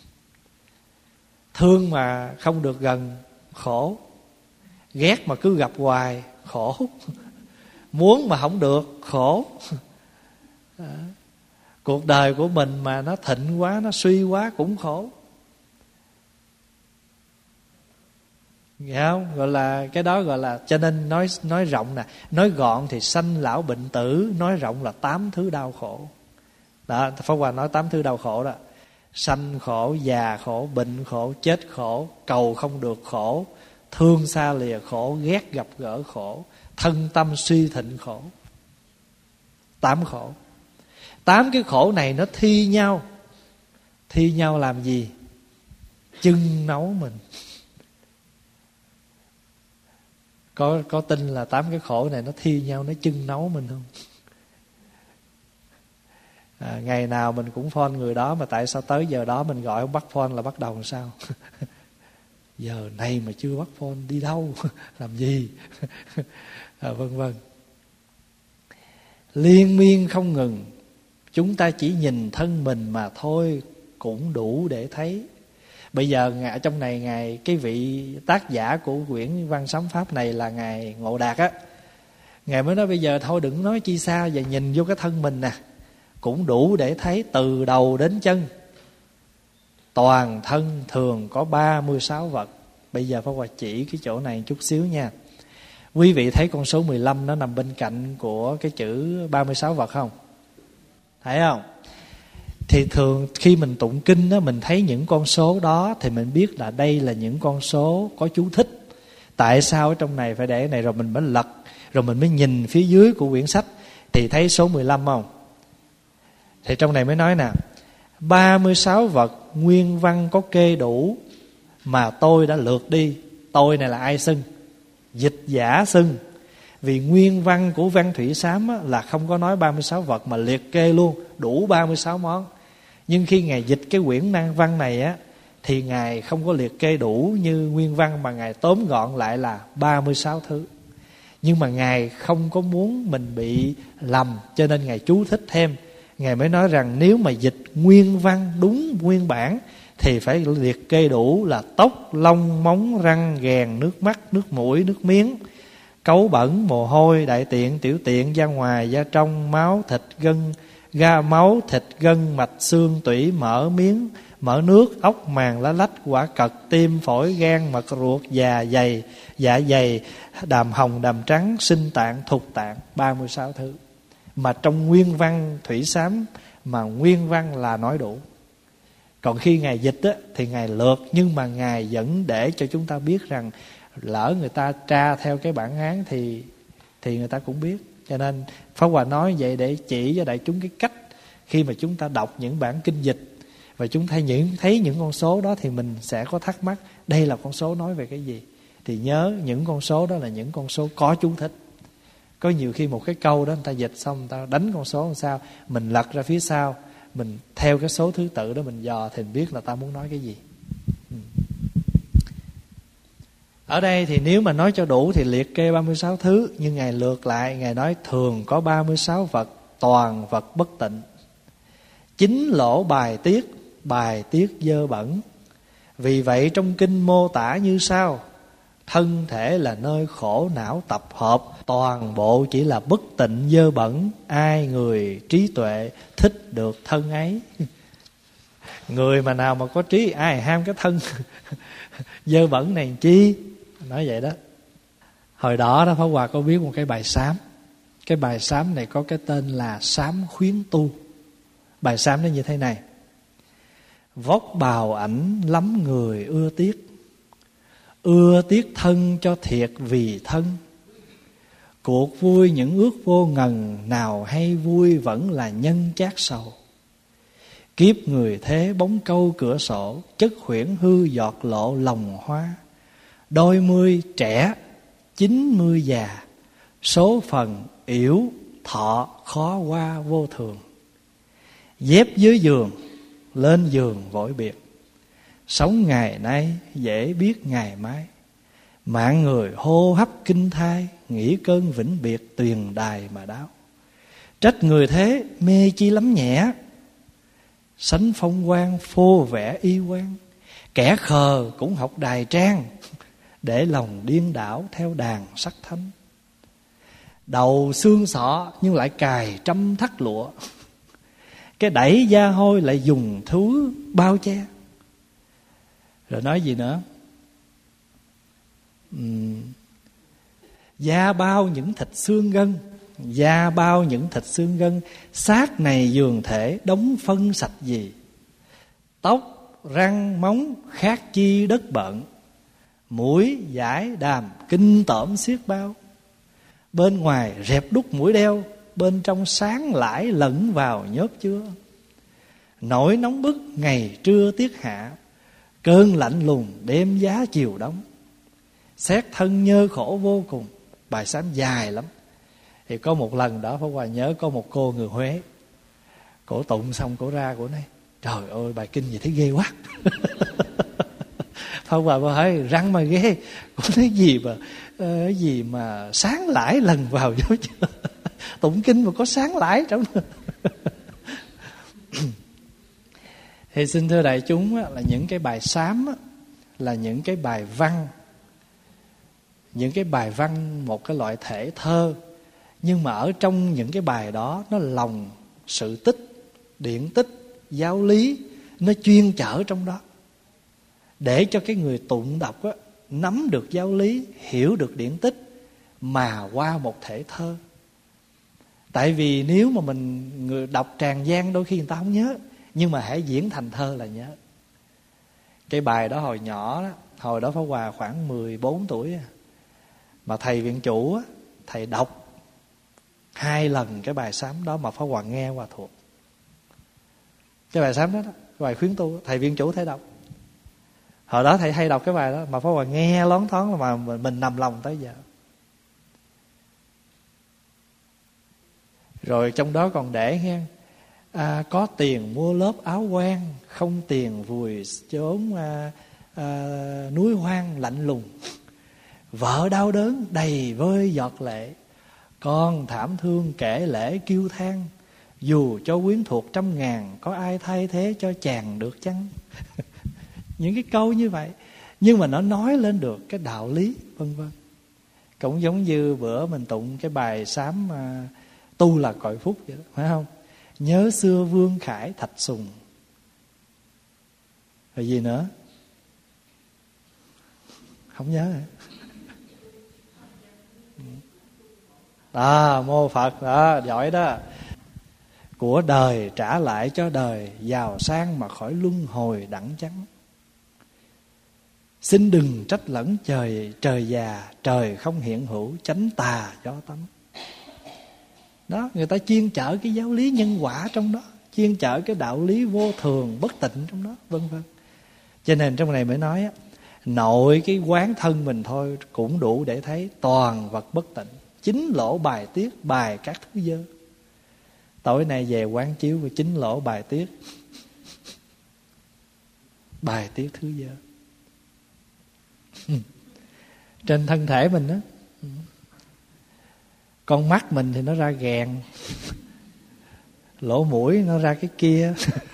Thương mà không được gần, khổ. Ghét mà cứ gặp hoài, khổ. Muốn mà không được, khổ. Đó. Cuộc đời của mình mà nó thịnh quá, nó suy quá cũng khổ. Nghe không? Gọi là cái đó gọi là, cho nên nói nói rộng nè, nói gọn thì sanh lão bệnh tử, nói rộng là tám thứ đau khổ. Đó, Pháp Hòa nói tám thứ đau khổ đó. Sanh khổ, già khổ, bệnh khổ, chết khổ, cầu không được khổ, thương xa lìa khổ, ghét gặp gỡ khổ, thân tâm suy thịnh khổ. Tám khổ. Tám cái khổ này nó thi nhau. Thi nhau làm gì? Chưng nấu mình. Có, có tin là tám cái khổ này nó thi nhau, nó chưng nấu mình không? À, ngày nào mình cũng phone người đó, mà tại sao tới giờ đó mình gọi không bắt phone là bắt đầu làm sao? Giờ này mà chưa bắt phone đi đâu? Làm gì? À, vân vân. Liên miên không ngừng. Chúng ta chỉ nhìn thân mình mà thôi cũng đủ để thấy. Bây giờ ở trong này ngài, cái vị tác giả của quyển Văn Sám Pháp này là ngài Ngộ Đạt á. Ngài mới nói bây giờ thôi đừng nói chi xa, giờ nhìn vô cái thân mình nè, cũng đủ để thấy từ đầu đến chân. Toàn thân thường có ba mươi sáu vật. Bây giờ Pháp Hòa chỉ cái chỗ này chút xíu nha. Quý vị thấy con số mười lăm nó nằm bên cạnh của cái chữ ba mươi sáu vật không? Thấy không? Thì thường khi mình tụng kinh đó, mình thấy những con số đó thì mình biết là đây là những con số có chú thích. Tại sao ở trong này phải để này, rồi mình mới lật, rồi mình mới nhìn phía dưới của quyển sách thì thấy số mười lăm không? Thì trong này mới nói nè, ba mươi sáu vật nguyên văn có kê đủ mà tôi đã lược đi. Tôi này là ai xưng? Dịch giả xưng. Vì nguyên văn của Văn Thủy Sám á, là không có nói ba mươi sáu vật mà liệt kê luôn, đủ ba mươi sáu món. Nhưng khi Ngài dịch cái quyển năng văn này á, thì Ngài không có liệt kê đủ như nguyên văn, mà Ngài tóm gọn lại là ba mươi sáu thứ. Nhưng mà Ngài không có muốn mình bị lầm, cho nên Ngài chú thích thêm. Ngài mới nói rằng nếu mà dịch nguyên văn đúng nguyên bản thì phải liệt kê đủ là tóc, lông, móng, răng, ghèn, nước mắt, nước mũi, nước miếng, cấu bẩn, mồ hôi, đại tiện, tiểu tiện, da ngoài, da trong, máu, thịt, gân, ga, máu, thịt, gân, mạch, xương, tủy, mỡ, miếng, mỡ nước, ốc, màng, lá lách, quả cật, tim, phổi, gan, mật, ruột, già, dày, dạ dày, đàm hồng, đàm trắng, sinh tạng, thục tạng, ba mươi sáu thứ. Mà trong nguyên văn Thủy Sám mà nguyên văn là nói đủ. Còn khi Ngài dịch á, thì Ngài lược, nhưng mà Ngài vẫn để cho chúng ta biết rằng lỡ người ta tra theo cái bản án thì thì người ta cũng biết. Cho nên Pháp Hòa nói vậy để chỉ cho đại chúng cái cách khi mà chúng ta đọc những bản kinh dịch và chúng ta những thấy những con số đó thì mình sẽ có thắc mắc đây là con số nói về cái gì. Thì nhớ những con số đó là những con số có chú thích. Có nhiều khi một cái câu đó người ta dịch xong người ta đánh con số làm sao, mình lật ra phía sau, mình theo cái số thứ tự đó mình dò thì mình biết là ta muốn nói cái gì. ừ. Ở đây thì nếu mà nói cho đủ thì liệt kê ba mươi sáu thứ, nhưng Ngài lược lại, Ngài nói thường có ba mươi sáu vật, toàn vật bất tịnh. Chính lỗ bài tiết, bài tiết dơ bẩn. Vì vậy trong kinh mô tả như sau: thân thể là nơi khổ não tập hợp, toàn bộ chỉ là bất tịnh dơ bẩn. Ai người trí tuệ thích được thân ấy. Người mà nào mà có trí, ai ham cái thân dơ bẩn này chi. Nói vậy đó. Hồi đó đó Pháp Hòa có viết một cái bài sám. Cái bài sám này có cái tên là Sám Khuyến Tu. Bài sám nó như thế này: vóc bào ảnh lắm người ưa tiếc, ưa tiếc thân cho thiệt vì thân. Cuộc vui những ước vô ngần, nào hay vui vẫn là nhân chát sầu. Kiếp người thế bóng câu cửa sổ, chất huyễn hư giọt lộ lòng hoa. Đôi mươi trẻ, chín mươi già, số phận yểu thọ khó qua vô thường. Dép dưới giường, lên giường vội biệt. Sống ngày nay dễ biết ngày mai. Mạng người hô hấp kinh thai, nghĩ cơn vĩnh biệt tuyền đài mà đau. Trách người thế mê chi lắm nhẹ, sánh phong quang phô vẽ y quan. Kẻ khờ cũng học đài trang, để lòng điên đảo theo đàn sắc thánh. Đầu xương sọ nhưng lại cài trăm thắt lụa, cái đẩy da hôi lại dùng thú bao che. Rồi nói gì nữa? Uhm, da bao những thịt xương gân, da bao những thịt xương gân. Xác này giường thể đóng phân sạch gì. Tóc, răng, móng khác chi đất bận. Mũi, dãi, đàm, kinh tởm xiết bao. Bên ngoài rẹp đúc mũi đeo, bên trong sáng lãi lẫn vào nhớp chứa. Nỗi nóng bức ngày trưa tiết hạ, cơn lạnh lùng đêm giá chiều đông. Xét thân nhơ khổ vô cùng. Bài sám dài lắm. Thì có một lần đó Pháp Hòa nhớ có một cô người Huế, cổ tụng xong cổ ra cổ nói: trời ơi bài kinh gì thấy ghê quá. Pháp Hòa bà hỏi răng mà ghê. Cổ nói gì mà uh, gì mà sáng lãi lần vào vô chứ. Tụng kinh mà có sáng lãi trong. Thì xin thưa đại chúng là những cái bài sám là những cái bài văn, những cái bài văn một cái loại thể thơ, nhưng mà ở trong những cái bài đó nó lòng sự tích, điển tích, giáo lý, nó chuyên chở trong đó, để cho cái người tụng đọc á, nắm được giáo lý, hiểu được điển tích mà qua một thể thơ. Tại vì nếu mà mình người đọc tràn gian đôi khi người ta không nhớ, nhưng mà hãy diễn thành thơ là nhớ. Cái bài đó hồi nhỏ đó, hồi đó Pháp Hòa khoảng mười bốn tuổi, mà thầy viện chủ á, thầy đọc hai lần cái bài sám đó mà Pháp Hòa nghe Hòa thuộc. Cái bài sám đó, đó bài khuyến tu, thầy viện chủ thầy đọc. Hồi đó thầy hay đọc cái bài đó mà Pháp Hòa nghe lón thoáng mà mình, mình nằm lòng tới giờ. Rồi trong đó còn để nghe à, có tiền mua lớp áo quan, không tiền vùi chốn à, à, núi hoang lạnh lùng. Vợ đau đớn đầy vơi giọt lệ, con thảm thương kể lễ kêu than. Dù cho quyến thuộc trăm ngàn, có ai thay thế cho chàng được chăng? Những cái câu như vậy, nhưng mà nó nói lên được cái đạo lý vân vân. Cũng giống như bữa mình tụng cái bài sám à, tu là cội phúc vậy đó, phải không? Nhớ xưa Vương Khải Thạch Sùng. Rồi gì nữa? Không nhớ hả? À, mô Phật đó, giỏi đó. Của đời trả lại cho đời, giàu sang mà khỏi luân hồi đẳng chắn. Xin đừng trách lẫn trời, trời già, trời không hiện hữu, chánh tà gió tắm. Đó, người ta chuyên chở cái giáo lý nhân quả trong đó, chuyên chở cái đạo lý vô thường, bất tịnh trong đó, vân vân. Cho nên trong này mới nói á, nội cái quán thân mình thôi cũng đủ để thấy toàn vật bất tịnh. Chính lỗ bài tiết, bài các thứ dơ. Tối nay về quán chiếu của chính lỗ bài tiết, bài tiết thứ dơ trên thân thể mình đó. Con mắt mình thì nó ra ghèn, lỗ mũi nó ra cái kia.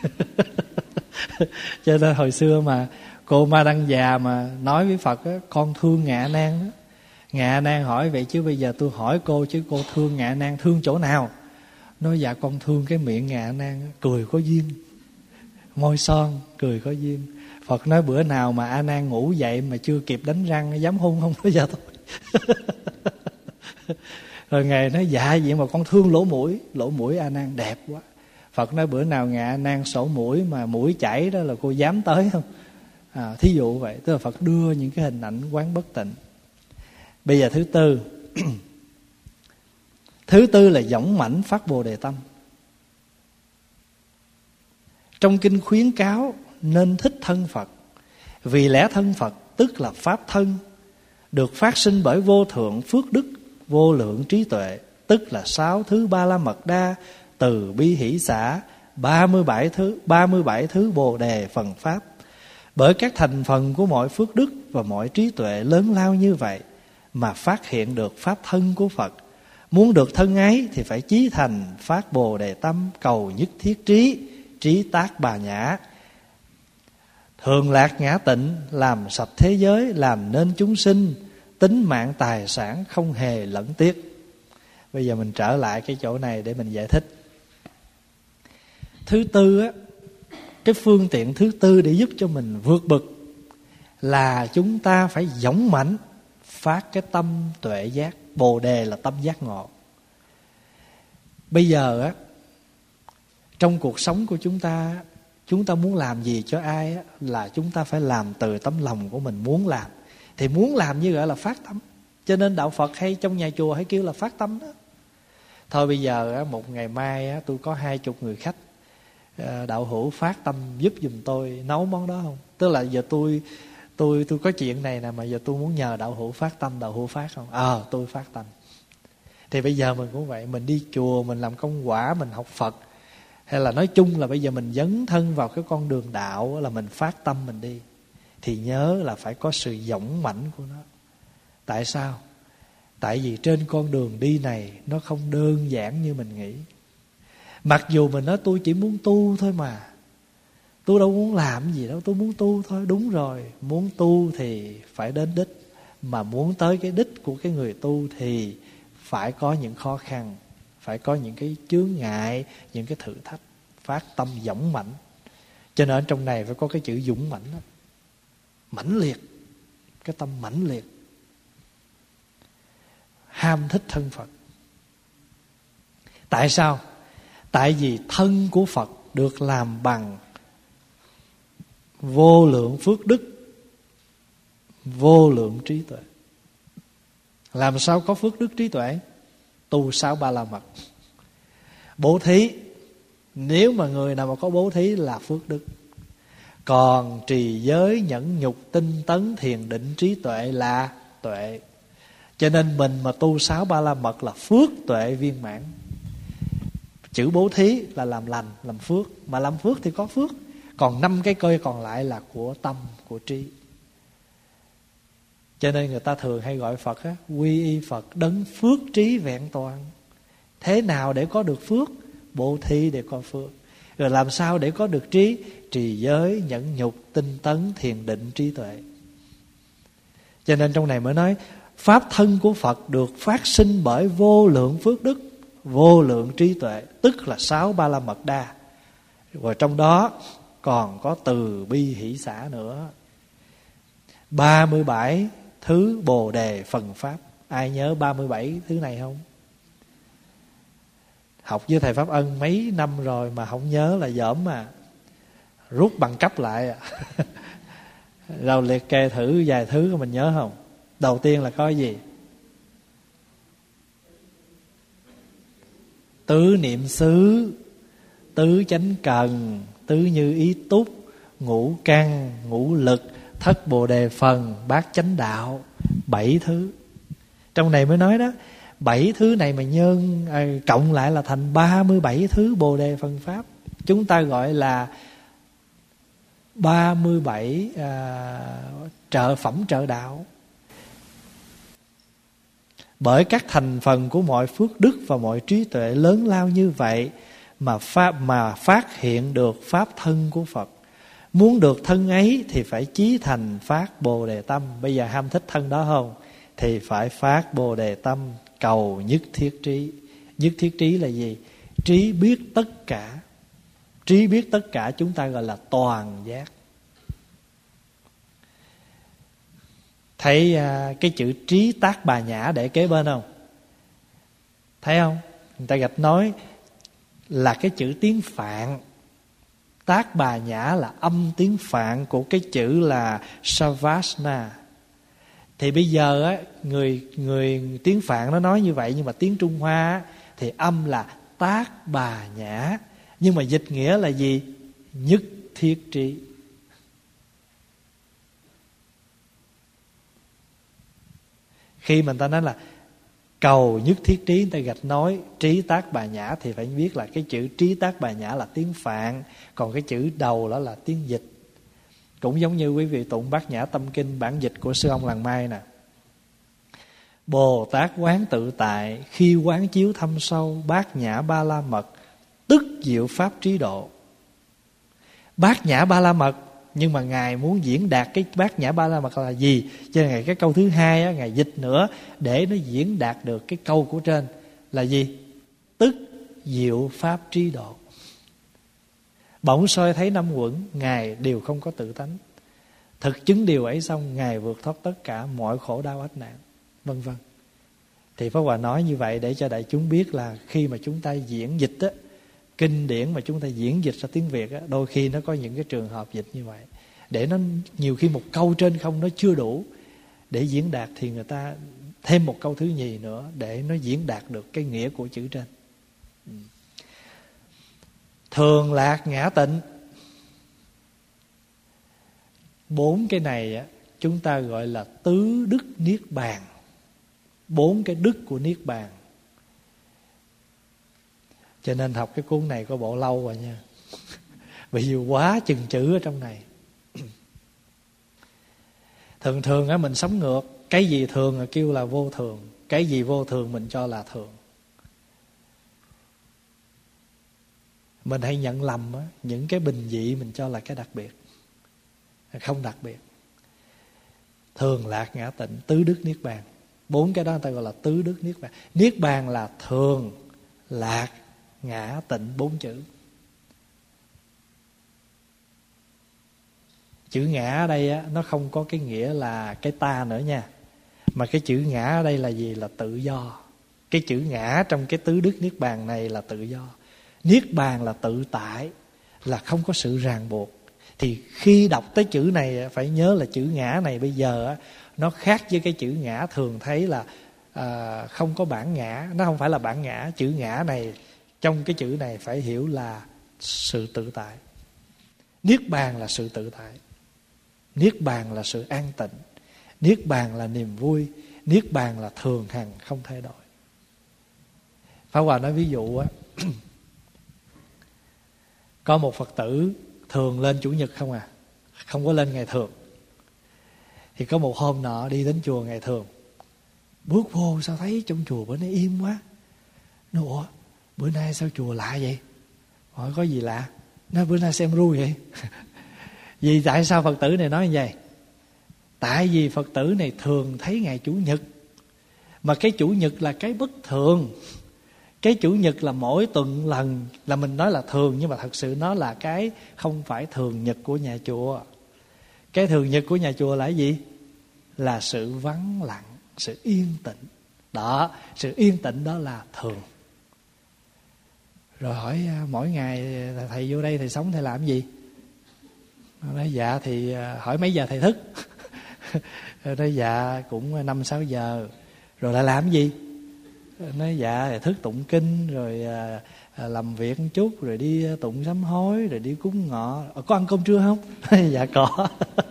Cho nên hồi xưa mà cô Ma Đăng Già mà nói với Phật á, con thương Ngạ Nan đó. Ngạ Nan hỏi vậy chứ bây giờ tôi hỏi cô chứ cô thương Ngạ Nan thương chỗ nào? Nói dạ con thương cái miệng Ngạ Nan, cười có duyên, môi son cười có duyên. Phật nói bữa nào mà A Nan ngủ dậy mà chưa kịp đánh răng dám hôn không? Nói dạ thôi. Rồi Ngài nói dạ vậy mà con thương lỗ mũi, lỗ mũi A Nan đẹp quá. Phật nói bữa nào Ngạ Nan sổ mũi mà mũi chảy đó là cô dám tới không? À, thí dụ vậy, tức là Phật đưa những cái hình ảnh quán bất tịnh. Bây giờ thứ tư. Thứ tư là dõng mãnh phát Bồ Đề tâm. Trong kinh khuyến cáo nên thích thân Phật, vì lẽ thân Phật tức là pháp thân, được phát sinh bởi vô thượng phước đức, vô lượng trí tuệ, tức là sáu thứ ba la mật đa, từ bi hỷ xả, ba mươi bảy thứ ba mươi bảy thứ Bồ Đề phần pháp. Bởi các thành phần của mọi phước đức và mọi trí tuệ lớn lao như vậy mà phát hiện được pháp thân của Phật. Muốn được thân ấy thì phải chí thành phát Bồ Đề tâm, cầu nhất thiết trí, trí tác bà nhã, thường lạc ngã tịnh, làm sạch thế giới, làm nên chúng sinh, tính mạng tài sản không hề lẫn tiếc. Bây giờ mình trở lại cái chỗ này để mình giải thích. Thứ tư á, cái phương tiện thứ tư để giúp cho mình vượt bực là chúng ta phải dõng mãnh phát cái tâm tuệ giác. Bồ Đề là tâm giác ngộ. Bây giờ á, trong cuộc sống của chúng ta, chúng ta muốn làm gì cho ai á, là chúng ta phải làm từ tấm lòng của mình muốn làm. Thì muốn làm như gọi là phát tâm. Cho nên đạo Phật hay trong nhà chùa hay kêu là phát tâm đó. Thôi bây giờ á, một ngày mai á, tôi có hai chục người khách, đạo hữu phát tâm giúp giùm tôi nấu món đó không? Tức là giờ tôi tôi tôi có chuyện này nè, mà giờ tôi muốn nhờ đạo hữu phát tâm, đạo hữu phát không? Ờ à, tôi phát tâm. Thì bây giờ mình cũng vậy, mình đi chùa, mình làm công quả, mình học Phật, hay là nói chung là bây giờ mình dấn thân vào cái con đường đạo, là mình phát tâm mình đi, thì nhớ là phải có sự dõng mãnh của nó. Tại sao? Tại vì trên con đường đi này nó không đơn giản như mình nghĩ. Mặc dù mình nói tôi chỉ muốn tu thôi mà, tôi đâu muốn làm gì đâu, tôi muốn tu thôi. Đúng rồi, muốn tu thì phải đến đích. Mà muốn tới cái đích của cái người tu thì phải có những khó khăn, phải có những cái chướng ngại, những cái thử thách. Phát tâm dõng mãnh. Cho nên ở trong này phải có cái chữ dũng mãnh đó. Mãnh liệt, cái tâm mãnh liệt, ham thích thân Phật. Tại sao? Tại vì thân của Phật được làm bằng vô lượng phước đức, vô lượng trí tuệ. Làm sao có phước đức trí tuệ? Tu sáu ba la mật, bố thí. Nếu mà người nào mà có bố thí là phước đức. Còn trì giới, nhẫn nhục, tinh tấn, thiền định, trí tuệ là tuệ. Cho nên mình mà tu sáu ba la mật là phước tuệ viên mãn. Chữ bố thí là làm lành, làm phước. Mà làm phước thì có phước. Còn năm cái cơ còn lại là của tâm, của trí. Cho nên người ta thường hay gọi Phật á, quy y Phật đấng phước trí vẹn toàn. Thế nào để có được phước? Bố thí để có phước. Rồi làm sao để có được trí? Trì giới, nhẫn nhục, tinh tấn, thiền định, trí tuệ. Cho nên trong này mới nói pháp thân của Phật được phát sinh bởi vô lượng phước đức, vô lượng trí tuệ, tức là sáu ba la mật đa. Rồi trong đó còn có từ bi hỷ xả nữa. ba mươi bảy thứ Bồ Đề phần pháp. Ai nhớ ba mươi bảy thứ này không? Học với thầy Pháp Ân mấy năm rồi mà không nhớ là dởm mà. Rút bằng cấp lại à. Rồi liệt kê thử vài thứ mình nhớ không? Đầu tiên là có gì? tứ niệm xứ, tứ chánh cần, tứ như ý túc, ngũ căn, ngũ lực, thất bồ đề phần, bát chánh đạo. Bảy thứ. Trong này mới nói đó, bảy thứ này mà nhân à, cộng lại là thành ba mươi bảy thứ bồ đề phần pháp. Chúng ta gọi là ba mươi bảy à, trợ phẩm trợ đạo. Bởi các thành phần của mọi phước đức và mọi trí tuệ lớn lao như vậy mà pháp mà phát hiện được pháp thân của Phật. Muốn được thân ấy thì phải chí thành phát bồ đề tâm. Bây giờ ham thích thân đó không? Thì phải phát bồ đề tâm, cầu nhất thiết trí. Nhất thiết trí là gì? Trí biết tất cả. Trí biết tất cả chúng ta gọi là toàn giác. Thấy à, cái chữ trí tác bà nhã để kế bên không? Thấy không? Người ta gạch nói là cái chữ tiếng Phạn. Tác bà nhã là âm tiếng Phạn của cái chữ là Savasana. Thì bây giờ á, người người tiếng Phạn nó nói như vậy, nhưng mà tiếng Trung Hoa á, thì âm là tác bà nhã, nhưng mà dịch nghĩa là gì? Nhất thiết trí. Khi mà người ta nói là cầu nhất thiết trí, người ta gạch nói trí tác bà nhã, thì phải biết là cái chữ trí tác bà nhã là tiếng Phạn, còn cái chữ đầu đó là tiếng dịch. Cũng giống như quý vị tụng Bát Nhã Tâm Kinh bản dịch của sư ông Làng Mai nè. Bồ Tát quán tự tại, khi quán chiếu thâm sâu Bát Nhã Ba La Mật, tức diệu pháp trí độ. Bát Nhã Ba La Mật, nhưng mà Ngài muốn diễn đạt cái Bát Nhã Ba La Mật là gì? Cho nên cái câu thứ hai á, Ngài dịch nữa để nó diễn đạt được cái câu của trên là gì? Tức diệu pháp trí độ. Bỗng soi thấy năm uẩn, Ngài đều không có tự tánh. Thực chứng điều ấy xong, Ngài vượt thoát tất cả mọi khổ đau ách nạn, vân vân. Thì Pháp Hòa nói như vậy để cho đại chúng biết là khi mà chúng ta diễn dịch á, kinh điển mà chúng ta diễn dịch ra tiếng Việt á, đôi khi nó có những cái trường hợp dịch như vậy. Để nó nhiều khi một câu trên không nó chưa đủ để diễn đạt, thì người ta thêm một câu thứ nhì nữa để nó diễn đạt được cái nghĩa của chữ trên. Thường lạc ngã tịnh. Bốn cái này á, chúng ta gọi là tứ đức niết bàn. Bốn cái đức của niết bàn. Cho nên học cái cuốn này có bộ lâu rồi nha. Bởi vì quá chừng chữ ở trong này. Thường thường á mình sống ngược. Cái gì thường là kêu là vô thường, cái gì vô thường mình cho là thường. Mình hay nhận lầm á, những cái bình dị mình cho là cái đặc biệt, không đặc biệt. Thường lạc ngã tịnh, tứ đức niết bàn. Bốn cái đó người ta gọi là tứ đức niết bàn. Niết bàn là thường, lạc, ngã, tịnh, bốn chữ. Chữ ngã ở đây á, nó không có cái nghĩa là cái ta nữa nha. Mà cái chữ ngã ở đây là gì? Là tự do. Cái chữ ngã trong cái tứ đức niết bàn này là tự do. Niết bàn là tự tại, là không có sự ràng buộc. Thì khi đọc tới chữ này phải nhớ là chữ ngã này bây giờ nó khác với cái chữ ngã thường thấy là à, không có bản ngã. Nó không phải là bản ngã. Chữ ngã này, trong cái chữ này phải hiểu là sự tự tại. Niết bàn là sự tự tại. Niết bàn là sự an tịnh. Niết bàn là niềm vui. Niết bàn là thường hằng không thay đổi. Pháp Hòa nói ví dụ á, có một Phật tử thường lên chủ nhật không à, không có lên ngày thường. Thì có một hôm nọ đi đến chùa ngày thường, bước vô sao thấy trong chùa bữa nay im quá. Nó ủa bữa nay sao chùa lạ vậy? Hỏi có gì lạ? Nói bữa nay xem ru vậy. Vì tại sao Phật tử này nói như vậy? Tại vì Phật tử này thường thấy ngày chủ nhật, mà cái chủ nhật là cái bất thường. Cái chủ nhật là mỗi tuần lần, là mình nói là thường, nhưng mà thật sự nó là cái không phải thường nhật của nhà chùa. Cái thường nhật của nhà chùa là cái gì? Là sự vắng lặng, sự yên tĩnh. Đó, sự yên tĩnh đó là thường. Rồi hỏi mỗi ngày thầy vô đây thầy sống thầy làm gì? Nói dạ thì hỏi mấy giờ thầy thức? Nói dạ cũng năm sáu giờ. Rồi lại làm gì? Nói dạ thức tụng kinh rồi à, à, làm việc một chút rồi đi tụng sám hối rồi đi cúng ngọ. À, có ăn cơm trưa không? Dạ có.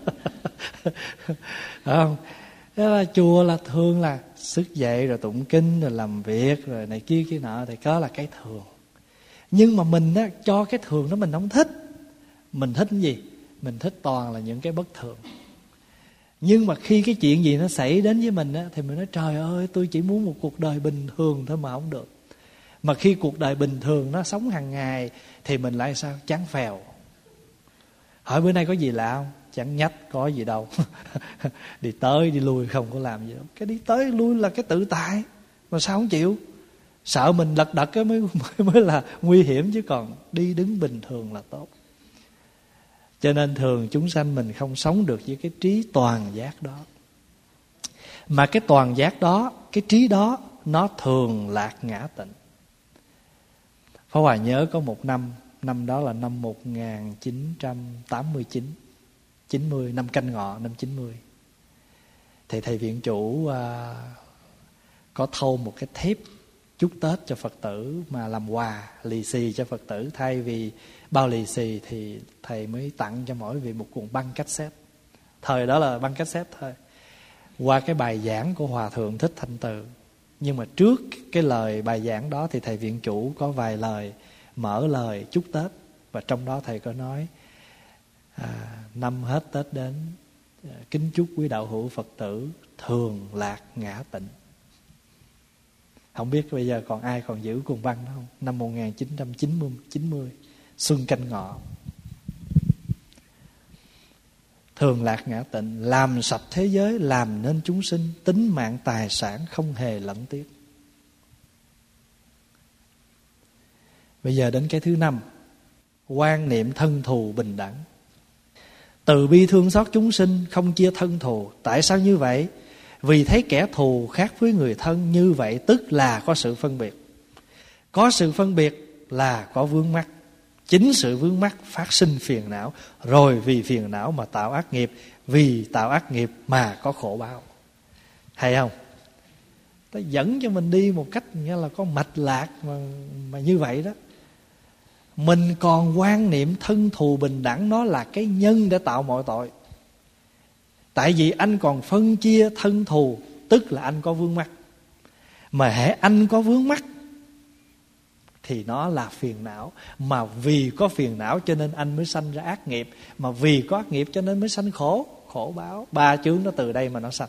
Không? Thế là chùa là thường là thức dậy rồi tụng kinh rồi làm việc rồi này kia kia nọ thì có là cái thường. Nhưng mà mình á, cho cái thường đó mình không thích. Mình thích cái gì? Mình thích toàn là những cái bất thường. Nhưng mà khi cái chuyện gì nó xảy đến với mình á, thì mình nói trời ơi tôi chỉ muốn một cuộc đời bình thường thôi mà không được. Mà khi cuộc đời bình thường nó sống hàng ngày thì mình lại sao? Chán phèo. Hỏi bữa nay có gì lạ không? Chẳng nhách có gì đâu. Đi tới đi lui không có làm gì đâu. Cái đi tới lui là cái tự tại. Mà sao không chịu? Sợ mình lật đật mới, mới, mới là nguy hiểm, chứ còn đi đứng bình thường là tốt. Cho nên thường chúng sanh mình không sống được với cái trí toàn giác đó. Mà cái toàn giác đó, cái trí đó, nó thường lạc ngã tịnh. Pháp Hòa nhớ có một năm, năm đó là năm một nghìn chín trăm tám mươi chín, chín mươi, năm Canh Ngọ, năm chín mươi. Thì thầy viện chủ à, có thâu một cái thép chúc Tết cho Phật tử mà làm quà lì xì cho Phật tử. Thay vì bao lì xì thì thầy mới tặng cho mỗi vị một cuộn băng cassette. Thời đó là băng cassette thôi. Qua cái bài giảng của Hòa Thượng Thích Thanh Từ. Nhưng mà trước cái lời bài giảng đó thì thầy viện chủ có vài lời mở lời chúc Tết. Và trong đó thầy có nói à, năm hết Tết đến, kính chúc quý đạo hữu Phật tử thường lạc ngã tịnh. Không biết bây giờ còn ai còn giữ cuồng băng đó không? Năm một nghìn chín trăm chín mươi, xuân Canh Ngọ. Thường lạc ngã tịnh, làm sạch thế giới, làm nên chúng sinh, tính mạng tài sản không hề lẫn tiếc. Bây giờ đến cái thứ năm, quan niệm thân thù bình đẳng. Từ bi thương xót chúng sinh, không chia thân thù. Tại sao như vậy? Vì thấy kẻ thù khác với người thân, như vậy tức là có sự phân biệt. Có sự phân biệt là có vướng mắc. Chính sự vướng mắc phát sinh phiền não, rồi vì phiền não mà tạo ác nghiệp, vì tạo ác nghiệp mà có khổ báo. Hay không? Ta dẫn cho mình đi một cách như là có mạch lạc mà, mà như vậy đó. Mình còn quan niệm thân thù bình đẳng, nó là cái nhân để tạo mọi tội. Tại vì anh còn phân chia thân thù, tức là anh có vướng mắc. Mà hễ anh có vướng mắc thì nó là phiền não. Mà vì có phiền não cho nên anh mới sanh ra ác nghiệp. Mà vì có ác nghiệp cho nên mới sanh khổ, khổ báo. Ba chướng nó từ đây mà nó sanh.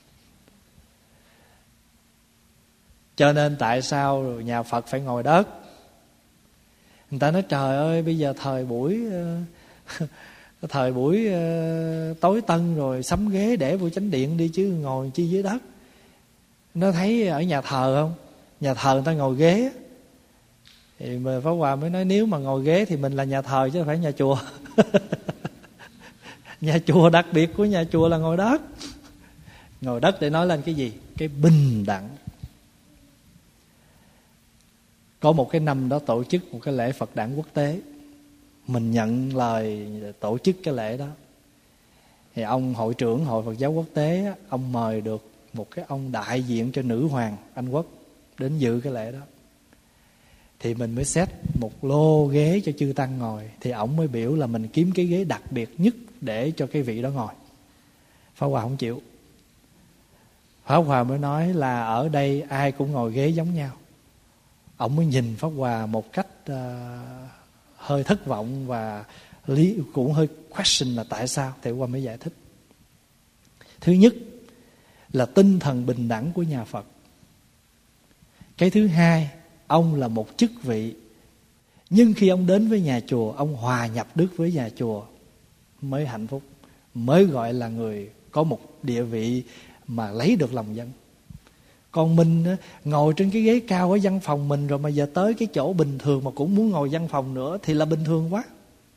Cho nên tại sao nhà Phật phải ngồi đất? Người ta nói trời ơi bây giờ thời buổi Thời buổi tối tân rồi, sắm ghế để vô chánh điện đi chứ ngồi chi dưới đất. Nó thấy ở nhà thờ không? Nhà thờ người ta ngồi ghế. Thì mà Pháp Hòa mới nói nếu mà ngồi ghế thì mình là nhà thờ chứ không phải nhà chùa. Nhà chùa đặc biệt của nhà chùa là ngồi đất. Ngồi đất để nói lên cái gì? Cái bình đẳng. Có một cái năm đó tổ chức một cái lễ Phật đản quốc tế. Mình nhận lời tổ chức cái lễ đó. Thì ông hội trưởng Hội Phật giáo Quốc tế, ông mời được một cái ông đại diện cho nữ hoàng Anh Quốc đến dự cái lễ đó. Thì mình mới set một lô ghế cho chư tăng ngồi. Thì ổng mới biểu là mình kiếm cái ghế đặc biệt nhất để cho cái vị đó ngồi. Pháp Hòa không chịu. Pháp Hòa mới nói là ở đây ai cũng ngồi ghế giống nhau. Ổng mới nhìn Pháp Hòa một cách uh, hơi thất vọng và lý cũng hơi question là tại sao. Thì Hòa mới giải thích. Thứ nhất là tinh thần bình đẳng của nhà Phật. Cái thứ hai, ông là một chức vị. Nhưng khi ông đến với nhà chùa, ông hòa nhập đức với nhà chùa mới hạnh phúc, mới gọi là người có một địa vị mà lấy được lòng dân. Còn mình ngồi trên cái ghế cao ở văn phòng mình rồi mà giờ tới cái chỗ bình thường mà cũng muốn ngồi văn phòng nữa thì là bình thường quá.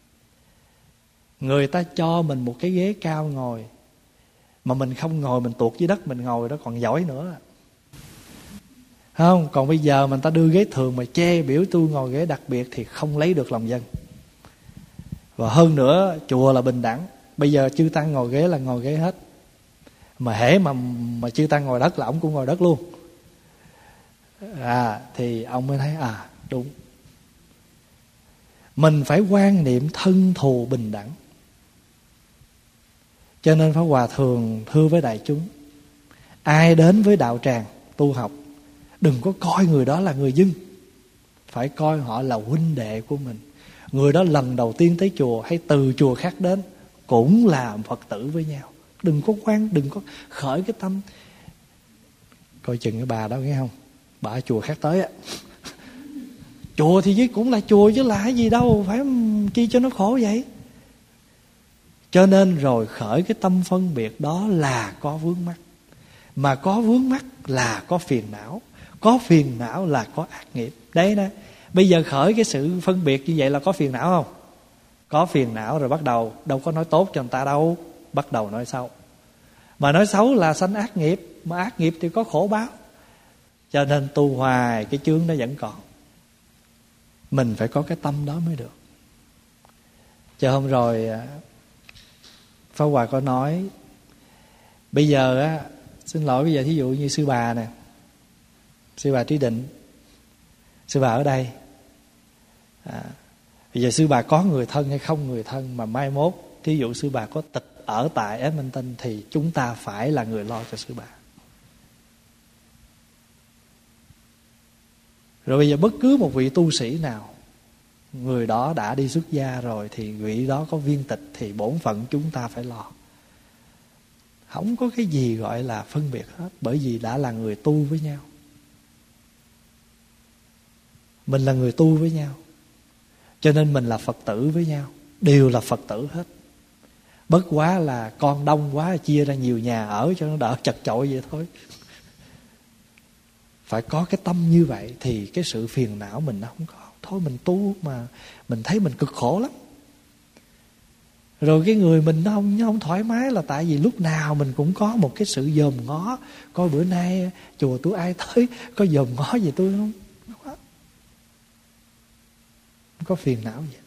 Người ta cho mình một cái ghế cao ngồi mà mình không ngồi, mình tuột dưới đất mình ngồi đó còn giỏi nữa. Không, còn bây giờ mình ta đưa ghế thường mà che biểu tôi ngồi ghế đặc biệt thì không lấy được lòng dân. Và hơn nữa chùa là bình đẳng. Bây giờ chư tăng ngồi ghế là ngồi ghế hết. Mà hễ mà mà chư tăng ngồi đất là ổng cũng ngồi đất luôn. À thì ông mới thấy à đúng, mình phải quan niệm thân thù bình đẳng. Cho nên Pháp Hòa thường thưa với đại chúng, ai đến với đạo tràng tu học, đừng có coi người đó là người dân, phải coi họ là huynh đệ của mình. Người đó lần đầu tiên tới chùa hay từ chùa khác đến cũng là Phật tử với nhau. Đừng có quan, đừng có khởi cái tâm. Coi chừng cái bà đó nghe không, bà ở chùa khác tới á. Chùa thì chứ cũng là chùa chứ là cái gì đâu, phải chi cho nó khổ vậy. Cho nên rồi khởi cái tâm phân biệt đó là có vướng mắc. Mà có vướng mắc là có phiền não. Có phiền não là có ác nghiệp. Đấy đó. Bây giờ khởi cái sự phân biệt như vậy là có phiền não không? Có phiền não rồi bắt đầu đâu có nói tốt cho người ta đâu, bắt đầu nói xấu. Mà nói xấu là sanh ác nghiệp. Mà ác nghiệp thì có khổ báo. Cho nên tu hoài cái chướng nó vẫn còn. Mình phải có cái tâm đó mới được. Chứ hôm rồi Pháp Hòa có nói, bây giờ á, xin lỗi, bây giờ thí dụ như sư bà nè, sư bà Trí Định, sư bà ở đây, à, bây giờ sư bà có người thân hay không người thân, mà mai mốt thí dụ sư bà có tịch ở tại Edmonton thì chúng ta phải là người lo cho sư bà. Rồi bây giờ bất cứ một vị tu sĩ nào, người đó đã đi xuất gia rồi thì vị đó có viên tịch thì bổn phận chúng ta phải lo. Không có cái gì gọi là phân biệt hết, bởi vì đã là người tu với nhau. Mình là người tu với nhau, cho nên mình là Phật tử với nhau, đều là Phật tử hết. Bất quá là con đông quá chia ra nhiều nhà ở cho nó đỡ chật chội vậy thôi. Phải có cái tâm như vậy thì cái sự phiền não mình nó không có. Thôi mình tu mà mình thấy mình cực khổ lắm. Rồi cái người mình nó không, nó không thoải mái là tại vì lúc nào mình cũng có một cái sự dòm ngó. Coi bữa nay chùa tôi ai tới, có dòm ngó gì tôi không? Không có phiền não gì.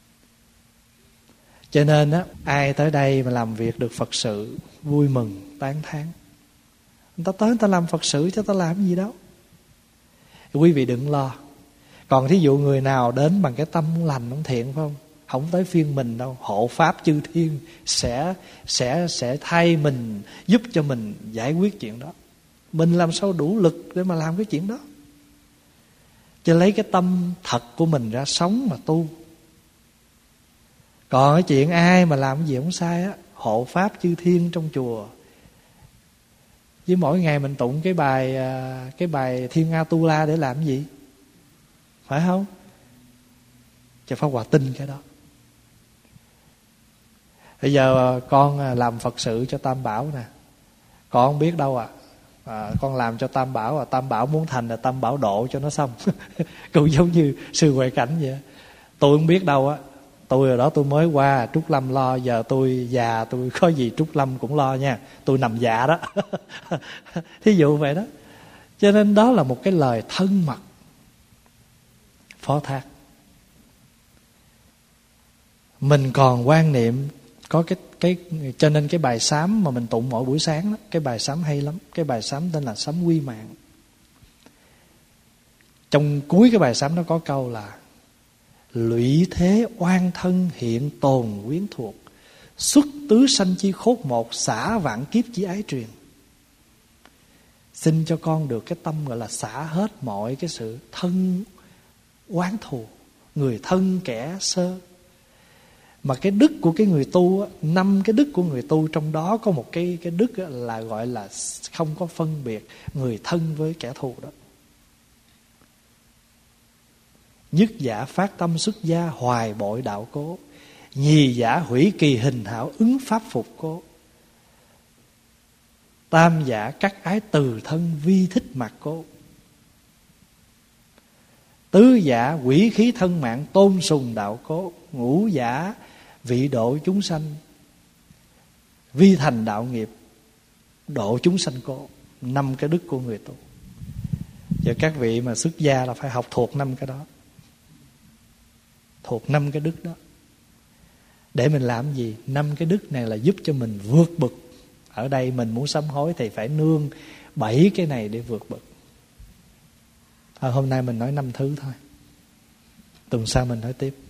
Cho nên á, ai tới đây mà làm việc được Phật sự, vui mừng, tán thán. Người ta tới người ta làm Phật sự chứ ta làm gì đâu. Quý vị đừng lo. Còn thí dụ người nào đến bằng cái tâm lành, không thiện, phải không? Không tới phiên mình đâu, hộ pháp chư thiên sẽ sẽ sẽ thay mình, giúp cho mình giải quyết chuyện đó. Mình làm sao đủ lực để mà làm cái chuyện đó. Cho lấy cái tâm thật của mình ra sống mà tu. Còn cái chuyện ai mà làm cái gì không sai á, hộ pháp chư thiên trong chùa. Với mỗi ngày mình tụng cái bài cái bài Thiên A Tu La để làm cái gì? Phải không? Cho Pháp Hòa tin cái đó. Bây giờ con làm Phật sự cho Tam Bảo nè, con không biết đâu à, à con làm cho Tam Bảo, à Tam Bảo muốn thành là Tam Bảo độ cho nó xong. Cũng giống như sư Huệ Cảnh vậy. Tôi không biết đâu á, tôi ở đó tôi mới qua Trúc Lâm lo, giờ tôi già tôi có gì Trúc Lâm cũng lo nha, tôi nằm dạ đó. Thí dụ vậy đó. Cho nên đó là một cái lời thân mật phó thác. Mình còn quan niệm có cái cái cho nên cái bài sám mà mình tụng mỗi buổi sáng đó, cái bài sám hay lắm, cái bài sám tên là Sám Quy Mạng. Trong cuối cái bài sám nó có câu là: lụy thế oan thân hiện tồn quyến thuộc, xuất tứ sanh chi khốt một, xả vạn kiếp chi ái truyền. Xin cho con được cái tâm gọi là xả hết mọi cái sự thân oán thù, người thân kẻ sơ. Mà cái đức của cái người tu á, năm cái đức của người tu, trong đó có một cái cái đức á, là gọi là không có phân biệt người thân với kẻ thù đó. Nhất giả phát tâm xuất gia, hoài bội đạo cố, nhì giả hủy kỳ hình hảo, ứng pháp phục cố, tam giả cắt ái từ thân, vi thích mặc cố, tứ giả quỷ khí thân mạng, tôn sùng đạo cố, ngũ giả vị độ chúng sanh, vi thành đạo nghiệp, độ chúng sanh cố. Năm cái đức của người tu. Giờ các vị mà xuất gia là phải học thuộc năm cái đó, thuộc năm cái đức đó. Để mình làm gì? Năm cái đức này là giúp cho mình vượt bực. Ở đây mình muốn sám hối thì phải nương bảy cái này để vượt bực. À, hôm nay mình nói năm thứ thôi, tuần sau mình nói tiếp.